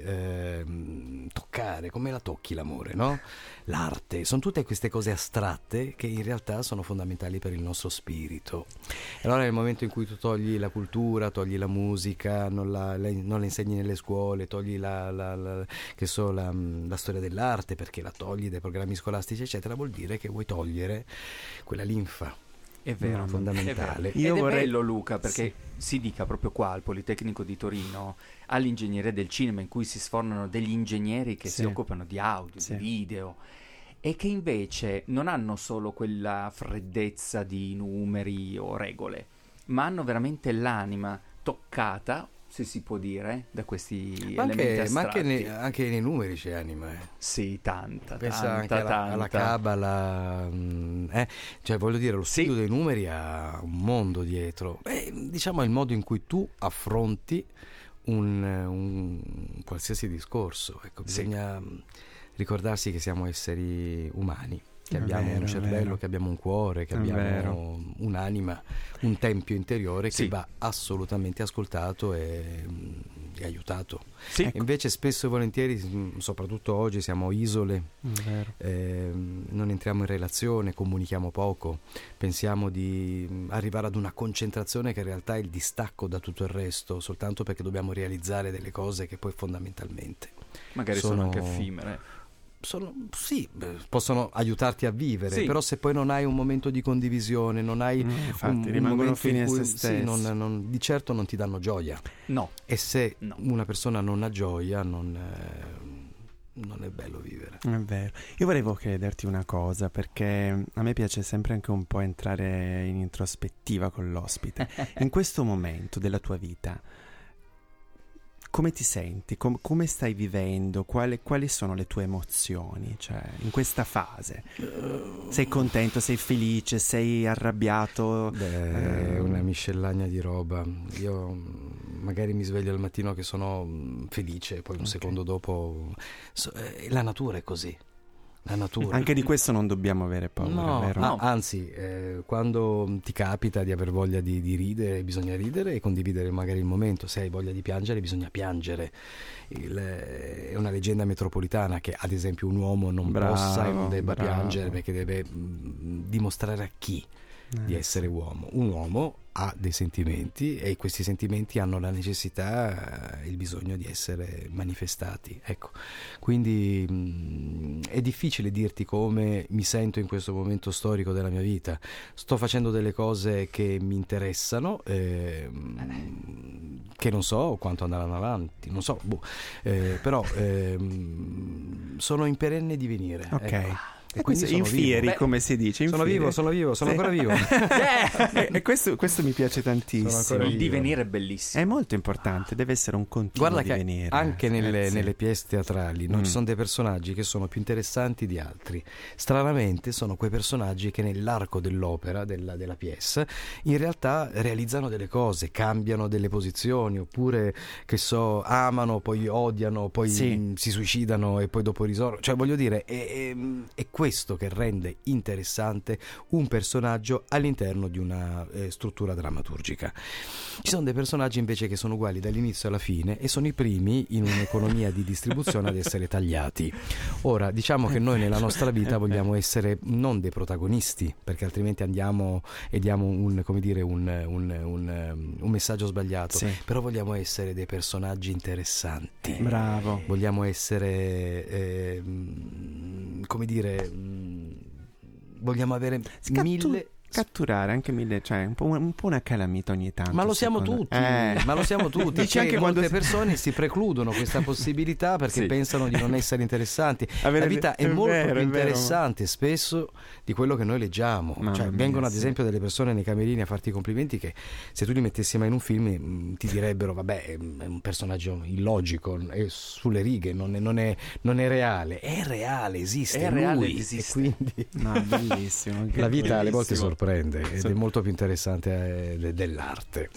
ehm, toccare. Come la tocchi l'amore, no? L'arte, sono tutte queste cose astratte che in realtà sono fondamentali per il nostro spirito. E allora nel momento in cui tu togli la cultura, togli la musica, non la, la- non la insegni nelle scuole, togli la, la- la- che so, la, la storia dell'arte, perché la togli dai programmi scolastici eccetera, vuol dire che vuoi togliere quella linfa. È vero, No, fondamentale. è vero. Io Ed vorrei- è bello, Luca, perché si dica proprio qua al Politecnico di Torino, all'ingegneria del cinema, in cui si sfornano degli ingegneri che Sì. si occupano di audio, Sì. di video, e che invece non hanno solo quella freddezza di numeri o regole, ma hanno veramente l'anima toccata, se si può dire, da questi Ma elementi anche, ma anche astratti. nei, anche nei numeri c'è anima. Eh. Sì, tanta, Pensa tanta, anche alla, tanta. alla Kabbalah, mm, eh? Cioè voglio dire, lo Sì. studio dei numeri ha un mondo dietro. Beh, diciamo è il modo in cui tu affronti un, un qualsiasi discorso. Ecco, Sì. bisogna mm, ricordarsi che siamo esseri umani, che È abbiamo vero, un è cervello, vero. che abbiamo un cuore, che È abbiamo vero. un'anima, un tempio interiore Sì. che va assolutamente ascoltato e mm, è aiutato. Sì. E invece spesso e volentieri, soprattutto oggi, siamo isole, eh, non entriamo in relazione, comunichiamo poco, pensiamo di arrivare ad una concentrazione che in realtà è il distacco da tutto il resto, soltanto perché dobbiamo realizzare delle cose che poi fondamentalmente magari sono, sono anche effimere. Sono, sì, possono aiutarti a vivere, sì. Però se poi non hai un momento di condivisione, non hai mm, infatti, un, un rimangono momento fini in a cui se sì, stessi. non, non, di certo non ti danno gioia. No. E se no. una persona non ha gioia, non, eh, non è bello vivere. È vero. Io volevo chiederti una cosa, perché a me piace sempre anche un po' entrare in introspettiva con l'ospite. In questo momento della tua vita, come ti senti? Com- come stai vivendo? Quali, quali sono le tue emozioni? Cioè, in questa fase? Sei contento? Sei felice? Sei arrabbiato? Beh, è una miscellanea di roba. Io magari mi sveglio al mattino che sono felice, poi un okay. secondo dopo... So, eh, la natura è così. La natura. Anche di questo non dobbiamo avere paura, no, vero? No, anzi, eh, quando ti capita di aver voglia di, di ridere, bisogna ridere e condividere magari il momento. Se hai voglia di piangere, bisogna piangere. Il, è una leggenda metropolitana che, ad esempio, un uomo non bravo, possa e non debba bravo. piangere perché deve mh, dimostrare a chi eh. di essere uomo. Un uomo ha dei sentimenti e questi sentimenti hanno la necessità, il bisogno di essere manifestati, ecco. Quindi mh, è difficile dirti come mi sento in questo momento storico della mia vita. Sto facendo delle cose che mi interessano, eh, che non so quanto andranno avanti, non so, boh. eh, però eh, sono in perenne divenire. Ok. Ecco. E quindi in fieri, Beh, come si dice. Sono fieri. vivo, sono vivo, sono sì. ancora vivo. e e questo, questo mi piace tantissimo. Il divenire è bellissimo. È molto importante, deve essere un continuo Guarda divenire. Che anche nelle, eh, sì. nelle pièce teatrali non mm. ci sono dei personaggi che sono più interessanti di altri. Stranamente sono quei personaggi che nell'arco dell'opera, della, della pièce, in realtà realizzano delle cose, cambiano delle posizioni, oppure che so, amano, poi odiano, poi sì. mh, si suicidano e poi dopo risorgono. Cioè, voglio dire, è, è, è questo che rende interessante un personaggio all'interno di una eh, struttura drammaturgica. Ci sono dei personaggi invece che sono uguali dall'inizio alla fine e sono i primi in un'economia di distribuzione ad essere tagliati. Ora, diciamo che noi nella nostra vita vogliamo essere non dei protagonisti, perché altrimenti andiamo e diamo un, come dire, un, un, un, un messaggio sbagliato, sì. però vogliamo essere dei personaggi interessanti. Bravo. Vogliamo essere eh, come dire, vogliamo avere Scattu- mille catturare anche mille, cioè un po', un po' una calamita ogni tanto. Ma lo siamo tutti, eh. ma lo siamo tutti. Dici anche molte quando persone si precludono questa possibilità perché sì. pensano di non essere interessanti. Avere, la vita è, è molto vero, più è interessante spesso di quello che noi leggiamo. Mamma cioè, mia, vengono ad sì. esempio delle persone nei camerini a farti i complimenti che se tu li mettessi mai in un film mh, ti direbbero vabbè è un personaggio illogico, è sulle righe, non è, non è, non è reale. È reale, esiste, è è reale, lui, esiste. E quindi no, bellissimo, la vita bellissimo. alle volte sorprende ed So- è molto più interessante eh, dell'arte.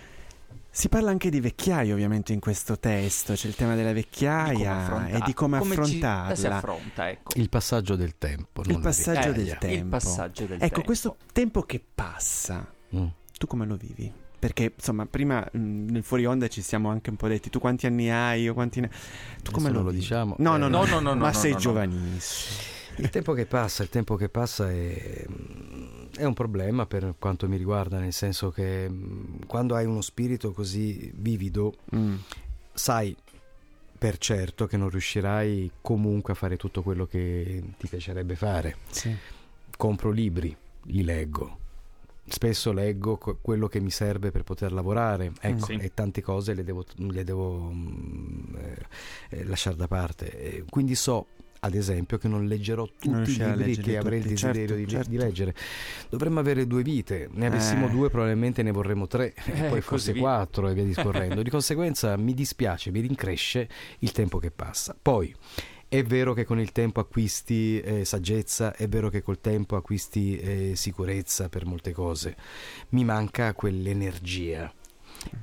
Si parla anche di vecchiaia ovviamente in questo testo, c'è il tema della vecchiaia e di come, come affrontarla. ci, si affronta, ecco. Il passaggio del tempo. Il non passaggio la del vecchiaia. tempo. Il passaggio del ecco, tempo. questo tempo che passa, Mm. tu come lo vivi? Perché insomma prima mh, nel fuori onda ci siamo anche un po' detti tu quanti anni hai, io quanti ne... Tu come Adesso lo non lo vivi? diciamo. No, no, Eh, no, no, no, no, ma no, sei no, no. giovanissimo. Il tempo che passa, il tempo che passa è, è un problema per quanto mi riguarda, nel senso che mh, quando hai uno spirito così vivido, Mm. sai per certo che non riuscirai comunque a fare tutto quello che ti piacerebbe fare. Sì. Compro libri, li leggo. Spesso leggo co- quello che mi serve per poter lavorare, ecco, Sì. e tante cose le devo, le devo mh, eh, eh, lasciare da parte. E quindi so, ad esempio, che non leggerò tutti Non i riuscirai a libri leggerli che avrei il tutti, desiderio certo, di, certo. di leggere. Dovremmo avere due vite, ne avessimo Eh. due probabilmente ne vorremmo tre, e Eh, poi così forse via. quattro e via discorrendo. Di conseguenza mi dispiace, mi rincresce il tempo che passa. Poi è vero che con il tempo acquisti eh, saggezza, è vero che col tempo acquisti eh, sicurezza per molte cose. Mi manca quell'energia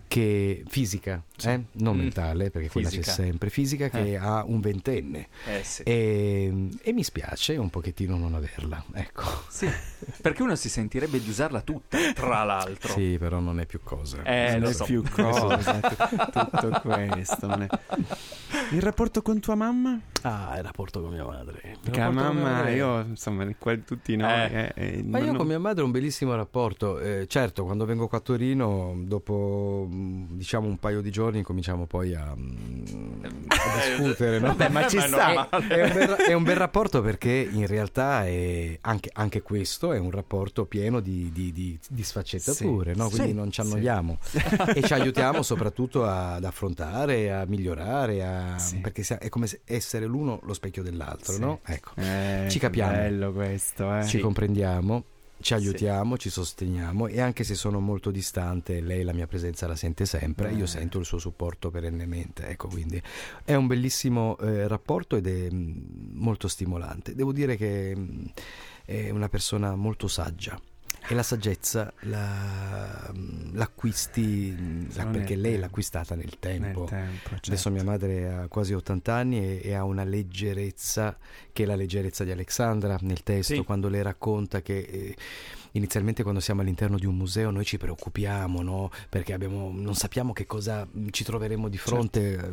che fisica, sì. eh? non mm. mentale, perché quella Fisica. c'è sempre, fisica che eh. ha un ventenne eh, sì. e, e mi spiace un pochettino non averla, ecco. Sì, perché uno si sentirebbe di usarla tutta, tra l'altro. Sì, però non è più cosa. Eh, non lo è so. più cosa, tutto questo. Non è... Il rapporto con tua mamma? Ah, il rapporto con mia madre. Il Perché la rapporto con mia mamma, madre- io, insomma, qua tutti noi... Eh. eh, eh, Ma io non- con mia madre ho un bellissimo rapporto, eh, certo quando vengo qua a Torino dopo mh, diciamo un paio di giorni cominciamo poi a, mh, a discutere, no? Vabbè, ma ci Ma è sta. normale. È un, bel, è un bel rapporto perché in realtà è anche, anche questo è un rapporto pieno di, di, di, di sfaccettature, Sì, no? Quindi sì, non ci sì. annoiamo e ci aiutiamo soprattutto ad affrontare, a migliorare, a- Sì. perché sia- è come se essere l'uno lo specchio dell'altro, Sì. no? Ecco. Eh, Ci che capiamo. bello questo, eh. Ci Sì. comprendiamo, ci aiutiamo, ci sosteniamo e anche se sono molto distante, lei la mia presenza la sente sempre, Eh. io sento il suo supporto perennemente, ecco, quindi è un bellissimo eh, rapporto ed è mh, molto stimolante. Devo dire che mh, è una persona molto saggia. E la saggezza la, mh, l'acquisti mh, la- Nel perché lei tempo. l'ha acquistata nel tempo. Nel tempo, certo. Adesso mia madre ha quasi ottanta anni e, e ha una leggerezza che è la leggerezza di Alexandra nel testo, Sì. quando lei racconta che eh, inizialmente quando siamo all'interno di un museo noi ci preoccupiamo, no? Perché abbiamo, non sappiamo che cosa ci troveremo di fronte, Certo.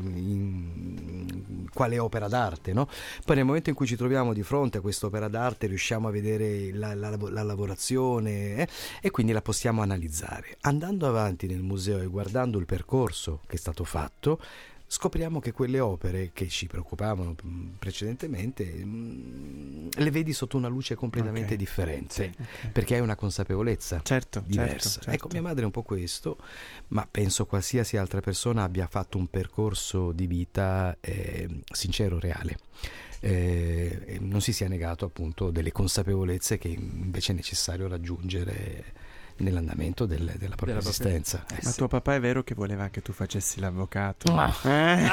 in quale opera d'arte, no? Poi nel momento in cui ci troviamo di fronte a questa opera d'arte riusciamo a vedere la, la, la lavorazione eh, e quindi la possiamo analizzare. Andando avanti nel museo e guardando il percorso che è stato fatto, scopriamo che quelle opere che ci preoccupavano mh, precedentemente mh, le vedi sotto una luce completamente Ok. differente, Sì. Ok. perché hai una consapevolezza Certo, diversa. certo, certo. Ecco, mia madre è un po' questo, ma penso qualsiasi altra persona abbia fatto un percorso di vita eh, sincero, reale. Eh, e non si sia negato appunto delle consapevolezze che invece è necessario raggiungere nell'andamento del- della propria Della propria- esistenza. Eh, Ma sì. tuo papà è vero che voleva che tu facessi l'avvocato? Ma- Eh?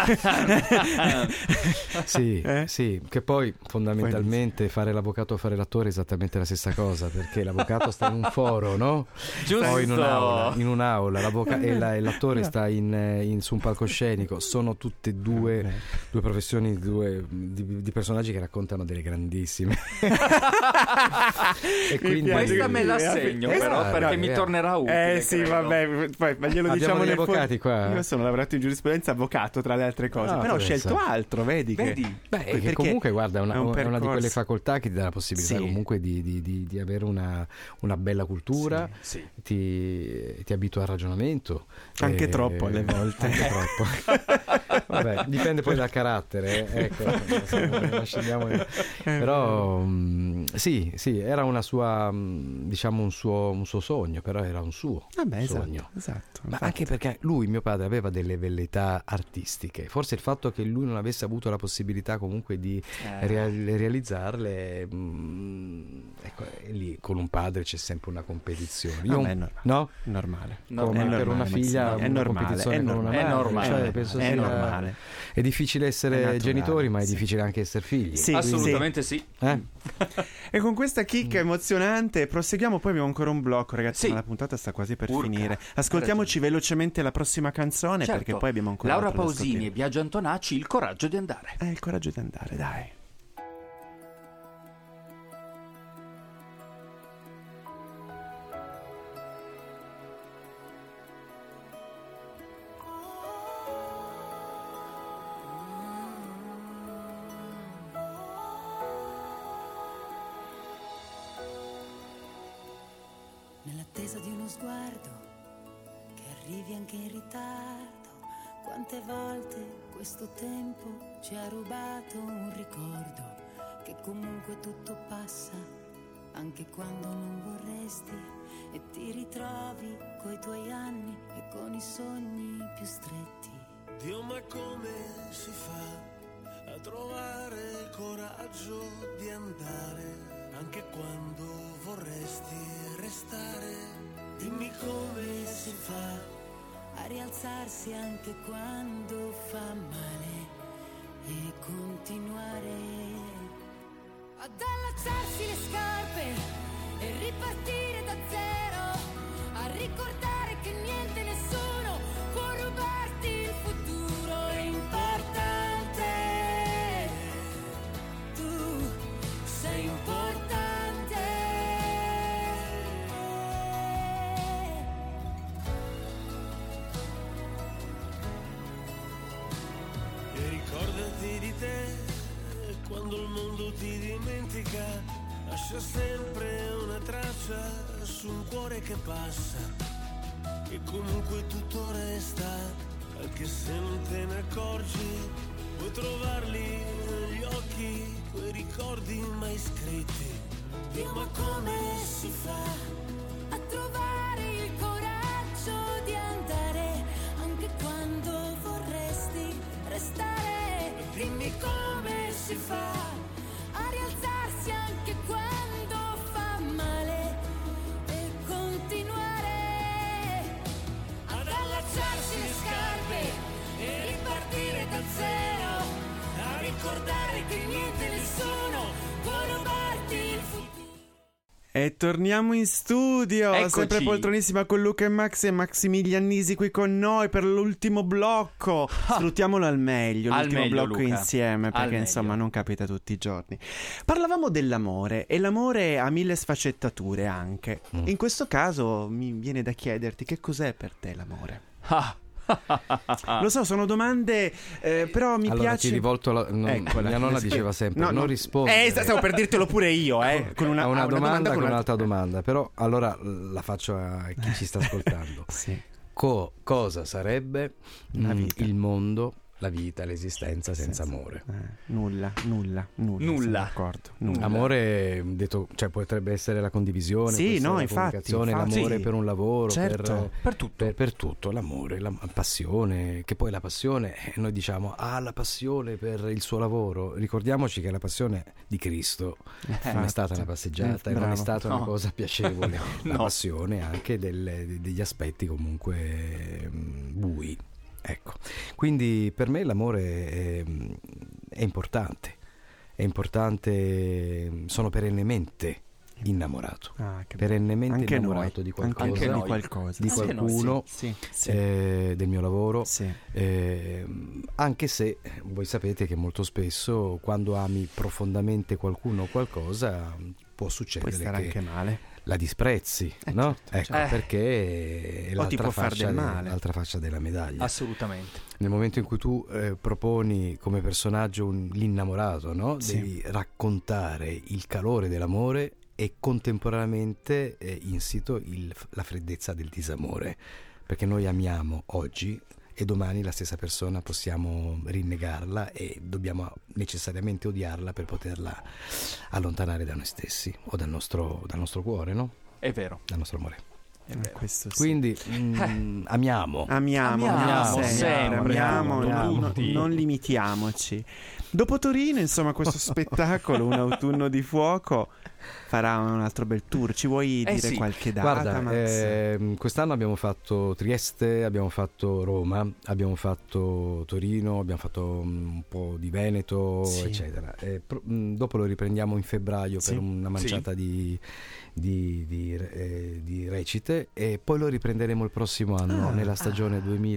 Sì, Eh? sì, che poi fondamentalmente fare l'avvocato o fare l'attore è esattamente la stessa cosa, perché l'avvocato sta in un foro, no? Giusto. O in un'aula, in un'aula l'avvoca- e, la- e l'attore sta in, eh, in- su un palcoscenico. Sono tutte due, Vabbè. due professioni, due, di, di personaggi che raccontano delle grandissime. e quindi piace Questa me la segno Eh, però no, perché no, mi eh. tornerà utile. Eh sì, credo. vabbè, poi, ma glielo Abbiamo diciamo degli nel fo- avvocati qua? Io sono lavorato in giurisprudenza, avvocato tra le altre cose, Ah, però ho pensa. scelto altro, vedi che... Vedi? Beh, che Perché comunque guarda è una, è un è una di percorso. quelle facoltà che ti dà la possibilità Sì. comunque di, di- di- di avere una, una bella cultura, Sì. ti, ti abitua al ragionamento. Anche eh, troppo alle volte. Anche troppo. Vabbè, dipende poi dal carattere, eh, ecco, insomma, non scendiamo in- però mh, sì, sì, era una sua, mh, diciamo un suo, un suo sogno, però era un suo Vabbè, sogno. esatto, esatto. Ma infatti. anche perché lui, mio padre, aveva delle velleità artistiche. Forse il fatto che lui non avesse avuto la possibilità comunque di Eh. rea- realizzarle, mm, ecco, e lì con un padre c'è sempre una competizione. Io Vabbè, un- no. no? Normale. No, Come è per normale, una figlia Mazzini, è una normale, competizione è con una normale, madre, è normale, cioè, penso è sia- normale. È difficile È essere naturale, genitori, ma è sì. difficile anche essere figli. Sì, Assolutamente sì. Eh? E con questa chicca emozionante proseguiamo, poi abbiamo ancora un blocco, ragazzi, Sì. ma la puntata sta quasi per Urca, finire. hai Ascoltiamoci velocemente la prossima canzone, Certo. perché poi abbiamo ancora Laura altro da Pausini e scoprire. Biagio Antonacci, Il coraggio di andare. Eh, il coraggio di andare, dai. Nell'attesa di uno sguardo che arrivi anche in ritardo, quante volte questo tempo ci ha rubato un ricordo che comunque tutto passa, anche quando non vorresti, e ti ritrovi coi tuoi anni e con i sogni più stretti. Dio, ma come si fa a trovare il coraggio di andare, anche quando vorresti restare? Dimmi come si fa a rialzarsi anche quando fa male e continuare ad allacciarsi le scarpe e ripartire da zero, a ricordare che niente, nessuno può parti di te. Quando il mondo ti dimentica, lascia sempre una traccia su un cuore che passa, e comunque tutto resta, anche se non te ne accorgi. Puoi trovarli negli occhi, quei ricordi mai scritti. Dio, ma come si fa a trovare il coraggio di andare anche quando vorresti restare? Dimmi come si fa a rialzarsi anche quando fa male e continuare ad allacciarsi le scarpe e ripartire da zero, a ricordare che niente e nessuno può rubarti il futuro. E torniamo in studio, Eccoci. Sempre poltronissima con Luca e Max e Maximilian Nisi qui con noi per l'ultimo blocco. Sfruttiamolo al meglio, Al l'ultimo meglio, blocco Luca. insieme, Al perché meglio. insomma non capita tutti i giorni. Parlavamo dell'amore e l'amore ha mille sfaccettature anche. Mm. In questo caso mi viene da chiederti che cos'è per te l'amore? Ah. Lo so, sono domande, eh, però mi allora piace. ti rivolto la, non, Eccola. mia nonna diceva sempre No, non no. rispondere Eh, stavo per dirtelo pure io, eh, con una, a una, a una domanda, con una- un'altra domanda, però allora la faccio a chi ci sta ascoltando. Sì. Co- cosa sarebbe Una mm, vita. il mondo, la vita, l'esistenza senza amore? Eh, nulla, nulla, nulla. Nulla. sono d'accordo. Nulla. Amore, detto, cioè potrebbe essere la condivisione, Sì, può essere no, la infatti, comunicazione, infatti. l'amore Sì. per un lavoro, Certo. per, Per tutto. per, per tutto, l'amore, la passione, che poi la passione, eh, noi diciamo, ah, la passione per il suo lavoro. Ricordiamoci che la passione di Cristo non è stata una passeggiata Eh, e non è bravo. stata una No. cosa piacevole. La No. passione anche delle- degli aspetti comunque mm, bui. Ecco, quindi per me l'amore è, è importante, è importante, sono perennemente innamorato, Ah, che perennemente anche innamorato noi, di qualcosa, anche noi. di qualcosa, di sì. qualcuno, Sì, sì, eh, del mio lavoro, sì. eh, anche se voi sapete che molto spesso quando ami profondamente qualcuno o qualcosa può succedere Puoi stare che anche male. la disprezzi, Eh, no? certo, Ecco, certo. perché è O ti l'altra può far faccia, del de- male. l'altra faccia della medaglia. Assolutamente. Nel momento in cui tu eh, proponi come personaggio un- l'innamorato, no? Sì. Devi raccontare il calore dell'amore e contemporaneamente eh, insito il- la freddezza del disamore, perché noi amiamo oggi e domani la stessa persona possiamo rinnegarla e dobbiamo necessariamente odiarla per poterla allontanare da noi stessi o dal nostro, dal nostro cuore, no? È vero. Dal nostro amore. È Eh, vero. questo sì. Quindi mm, amiamo. Amiamo, Amiamo, amiamo, sempre, amiamo, amiamo, non, tutti. non limitiamoci. Dopo Torino, insomma, questo spettacolo, Un autunno di fuoco, farà un altro bel tour. Ci vuoi Eh dire sì. qualche data, Guarda, Max? ehm, quest'anno abbiamo fatto Trieste, abbiamo fatto Roma, abbiamo fatto Torino, abbiamo fatto mm, un po' di Veneto, Sì. eccetera. E pro- mm, dopo lo riprendiamo in febbraio Sì. per una manciata di, di, di, eh, di recite e poi lo riprenderemo il prossimo anno Ah, nella stagione ah.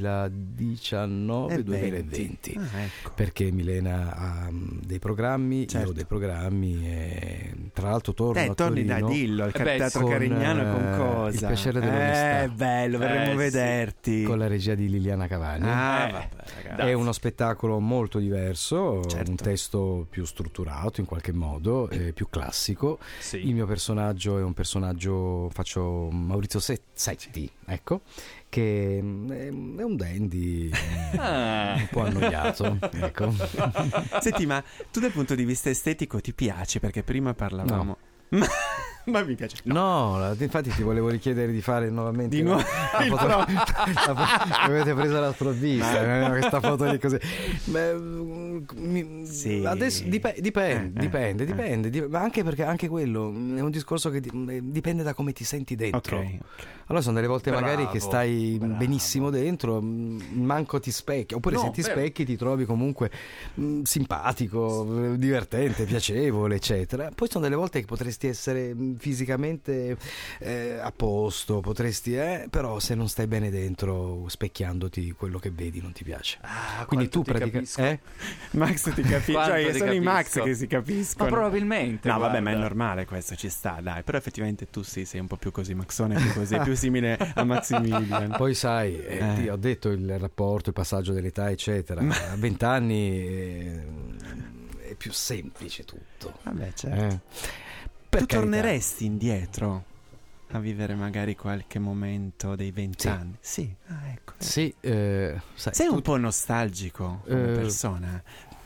duemiladiciannove duemilaventi. Ah, ecco. Perché Milena ha mm, dei programmi, io Certo. ho dei programmi e tra l'altro torno Eh, a torni da Torino. dillo al Eh beh, Teatro con, Carignano eh, con cosa? Il piacere dell'onestà. Eh, bello, verremo Eh, a sì. vederti. Con la regia di Liliana Cavani. Ah, Eh, vabbè, ragazzi. dai. È uno spettacolo molto diverso, Certo. un testo più strutturato in qualche modo, eh, più classico. Sì. Il mio personaggio è un personaggio, faccio Maurizio Se- Setti, ecco, che mm, è, è un dandy mm, Ah. un po' annoiato, ecco. Senti, ma tu dal punto di vista estetico ti piace? Perché prima parlavamo... Ma, ma mi piace. No, la- infatti ti volevo richiedere di fare nuovamente Di la- nuovo la il foto, pro- la fo- mi avete preso la sprovvista, eh, questa foto lì così. Beh, mm, mi- Sì. adesso dip- dipende, Eh, eh, dipende, eh. dipende, dip- ma anche perché anche quello è un discorso che di- dipende da come ti senti dentro. Ok, ok. Allora sono delle volte Bravo, magari che stai bravo. benissimo dentro, mm, manco ti specchi, oppure No, se ti vero. specchi ti trovi comunque mm, simpatico, eh, divertente, piacevole, eccetera. Poi sono delle volte che potresti essere mm, fisicamente eh, a posto, potresti, eh, però se non stai bene dentro, specchiandoti, quello che vedi non ti piace. Ah, Quindi tu praticamente eh? Max ti capisci, cioè ti sono i Max capisco. che si capiscono. Ma probabilmente. No, vabbè, guarda. ma è normale, questo ci sta, dai. Però effettivamente tu sì, sei un po' più così, Maxone, più così, più simile a Maximilian. Poi sai, eh, Eh. ti ho detto il rapporto, il passaggio dell'età, eccetera. A vent'anni eh, è più semplice tutto. Vabbè, certo. Eh. Per Tu carità. torneresti indietro a vivere magari qualche momento dei Sì. vent'anni? Sì. Ah, ecco. Sì, eh, sai, Sei tu- un po' nostalgico come Eh, persona?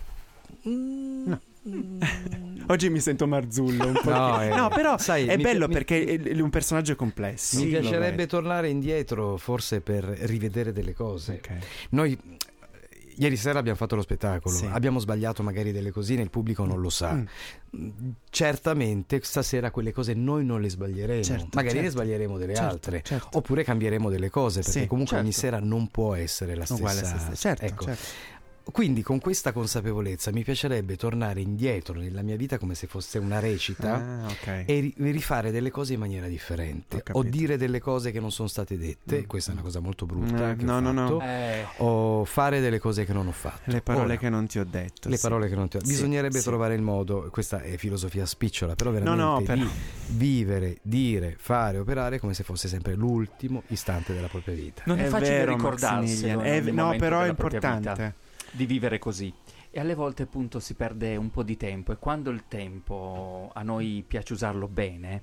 No. Oggi mi sento Marzullo un po'. No, eh, no, però sai, è mi- bello mi- perché è è un personaggio complesso. mi Sì, lo piacerebbe vedo. tornare indietro, forse per rivedere delle cose. Ok. Noi ieri sera abbiamo fatto lo spettacolo, Sì. abbiamo sbagliato magari delle cosine, il pubblico non lo sa. Mm. Certamente stasera quelle cose noi non le sbaglieremo, Certo, magari ne certo. sbaglieremo delle Certo, altre, certo. oppure cambieremo delle cose, perché Sì, comunque ogni certo. sera non può essere la stessa. Uguale a se stesso. Certo, ecco. certo. Quindi con questa consapevolezza mi piacerebbe tornare indietro nella mia vita come se fosse una recita. Ah, ok. E ri- rifare delle cose in maniera differente Ho capito. o dire delle cose che non sono state dette. Mm. Questa è una cosa molto brutta Eh, che no, ho no, no. fatto. Eh, O fare delle cose che non ho fatto. Le parole Ora, che non ti ho detto. le sì. parole che non ti ho Sì, bisognerebbe sì. trovare il modo. Questa è filosofia spicciola, però veramente No, no, però- di vivere, dire, fare, operare come se fosse sempre l'ultimo istante della propria vita. non è, È facile vero, ricordarselo Maximilian. È- nel no, momento però è della propria vita, importante. di vivere così. E alle volte appunto si perde un po' di tempo, e quando il tempo a noi piace usarlo bene,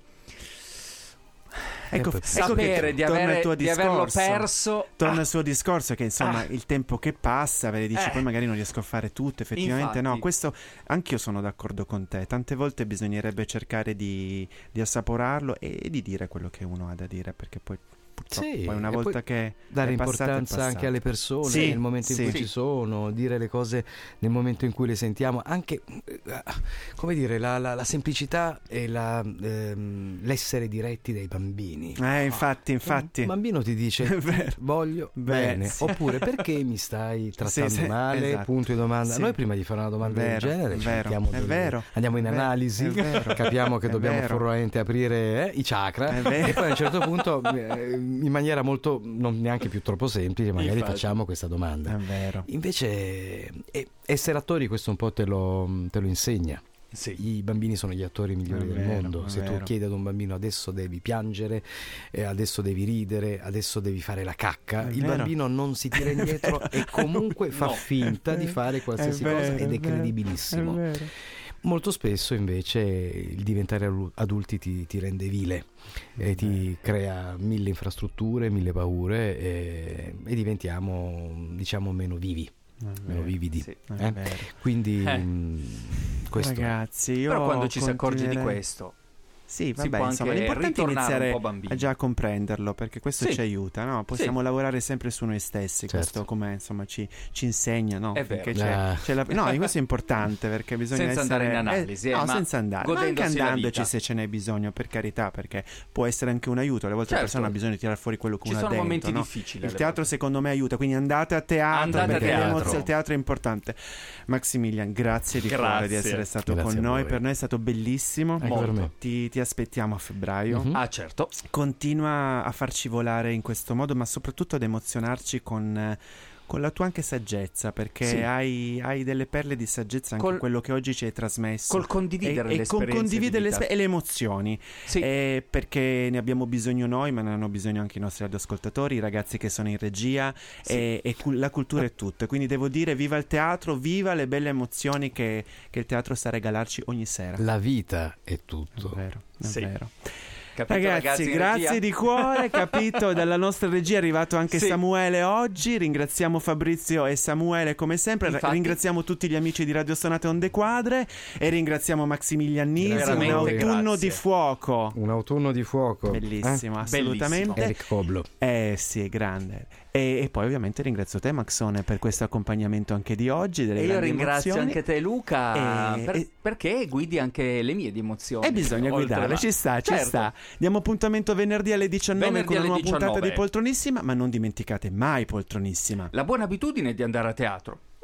Ecco, Ecco, ecco che sapere di, torna il avere, tuo di averlo discorso. perso, Torna ah, il suo discorso che insomma Ah. il tempo che passa, ve le dici, Eh. poi magari non riesco a fare tutto, effettivamente no, Infatti. questo anch'io sono d'accordo con te, tante volte bisognerebbe cercare di, di assaporarlo e di dire quello che uno ha da dire, perché poi purtroppo Sì, poi una e volta poi che Dare è passato, è importanza passato. anche alle persone Sì, nel momento in sì. cui Sì. ci sono, dire le cose nel momento in cui le sentiamo, anche eh, come dire, la, la- la semplicità e la, ehm, l'essere diretti dai bambini. Eh, infatti, infatti. Un bambino ti dice È vero. voglio Beh, bene, sì. oppure perché mi stai trattando sì, male, esatto. punto di domanda. Sì. Noi prima di fare una domanda È del vero, genere è ci vero, mettiamo è delle- vero, andiamo in è vero, analisi, è vero, capiamo che è dobbiamo vero. formalmente aprire eh, i chakra È vero. e poi a un certo punto eh, in maniera molto non neanche più troppo semplice magari Infatti. facciamo questa domanda. È vero. Invece eh, essere attori questo un po' te lo, te lo insegna. sì. I bambini sono gli attori migliori È del vero, mondo. è Se tu vero. chiedi ad un bambino adesso devi piangere, eh, adesso devi ridere, adesso devi fare la cacca, È il vero. bambino non si tira indietro vero. e comunque fa No. finta di fare qualsiasi cosa ed è credibilissimo. È vero. Molto spesso invece il diventare alu- adulti ti, ti rende vile e ti crea mille infrastrutture, mille paure e, e diventiamo diciamo meno vivi, È meno vero. vividi. Sì. È eh? vero. Quindi Eh. mh, questo è. Ragazzi, io Però quando ci si accorge di continuerei- questo, Sì, si vabbè, può insomma, anche l'importante è ritornare iniziare un po' bambini. a già comprenderlo, perché questo Sì. ci aiuta, no? Possiamo Sì. lavorare sempre su noi stessi, Certo. questo come insomma ci, ci insegna, no? È Finché vero. c'è- Ah. c'è la- no, questo è importante perché bisogna Senza essere andare in analisi, eh, eh, no, ma senza andare, ma anche godendosi la andandoci vita. se ce n'è bisogno, per carità, perché può essere anche un aiuto. Alle volte Certo. la persona ha bisogno di tirare fuori quello che ci uno ha sono dentro, momenti no? difficili. Il alle teatro volte. secondo me aiuta, quindi andate a teatro Andate a perché teatro. l'emozio- il teatro è importante. Maximilian, grazie di cuore di Grazie. essere stato Grazie con a noi, voi. per noi è stato bellissimo. Anche per me. Ti, ti aspettiamo a febbraio. Mhm. Ah, certo. Continua a farci volare in questo modo, ma soprattutto ad emozionarci con, eh, con la tua anche saggezza, perché Sì. hai, hai delle perle di saggezza anche Col- in quello che oggi ci hai trasmesso. Col condividere e, e le con esperienze condividere di le, vita. espe- e le emozioni. Sì. Eh, perché ne abbiamo bisogno noi, ma ne hanno bisogno anche i nostri radioascoltatori, i ragazzi che sono in regia, Sì. e, e cu- la cultura è tutto. Quindi devo dire viva il teatro, viva le belle emozioni che, che il teatro sa regalarci ogni sera. La vita è È tutto. vero, è Sì. vero. Capito, Ragazzi, in grazie regia? di cuore, capito? Dalla nostra regia è arrivato anche Sì. Samuele oggi. Ringraziamo Fabrizio e Samuele come sempre. Infatti. Ringraziamo tutti gli amici di Radio Stonate Onde Quadre e ringraziamo Maximilian Nisi. Un Veramente autunno grazie. di fuoco. Un autunno di fuoco. Bellissimo, Eh? assolutamente. Eric Koblo. Eh sì, è grande. E, e poi ovviamente ringrazio te Maxone per questo accompagnamento anche di oggi, delle E io grandi ringrazio emozioni. anche te Luca E- per- e- perché guidi anche le mie di emozioni. E bisogna oltre guidare, la- ci sta, ci Certo. sta. Diamo appuntamento venerdì alle diciannove Venerdì con una alle nuova puntata diciannove. di Poltronissima, ma non dimenticate mai Poltronissima. La buona abitudine è di andare a teatro,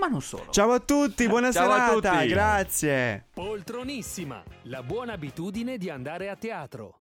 ma non solo. Ciao a tutti, buona Ciao a serata, tutti. grazie. Poltronissima, la buona abitudine di andare a teatro.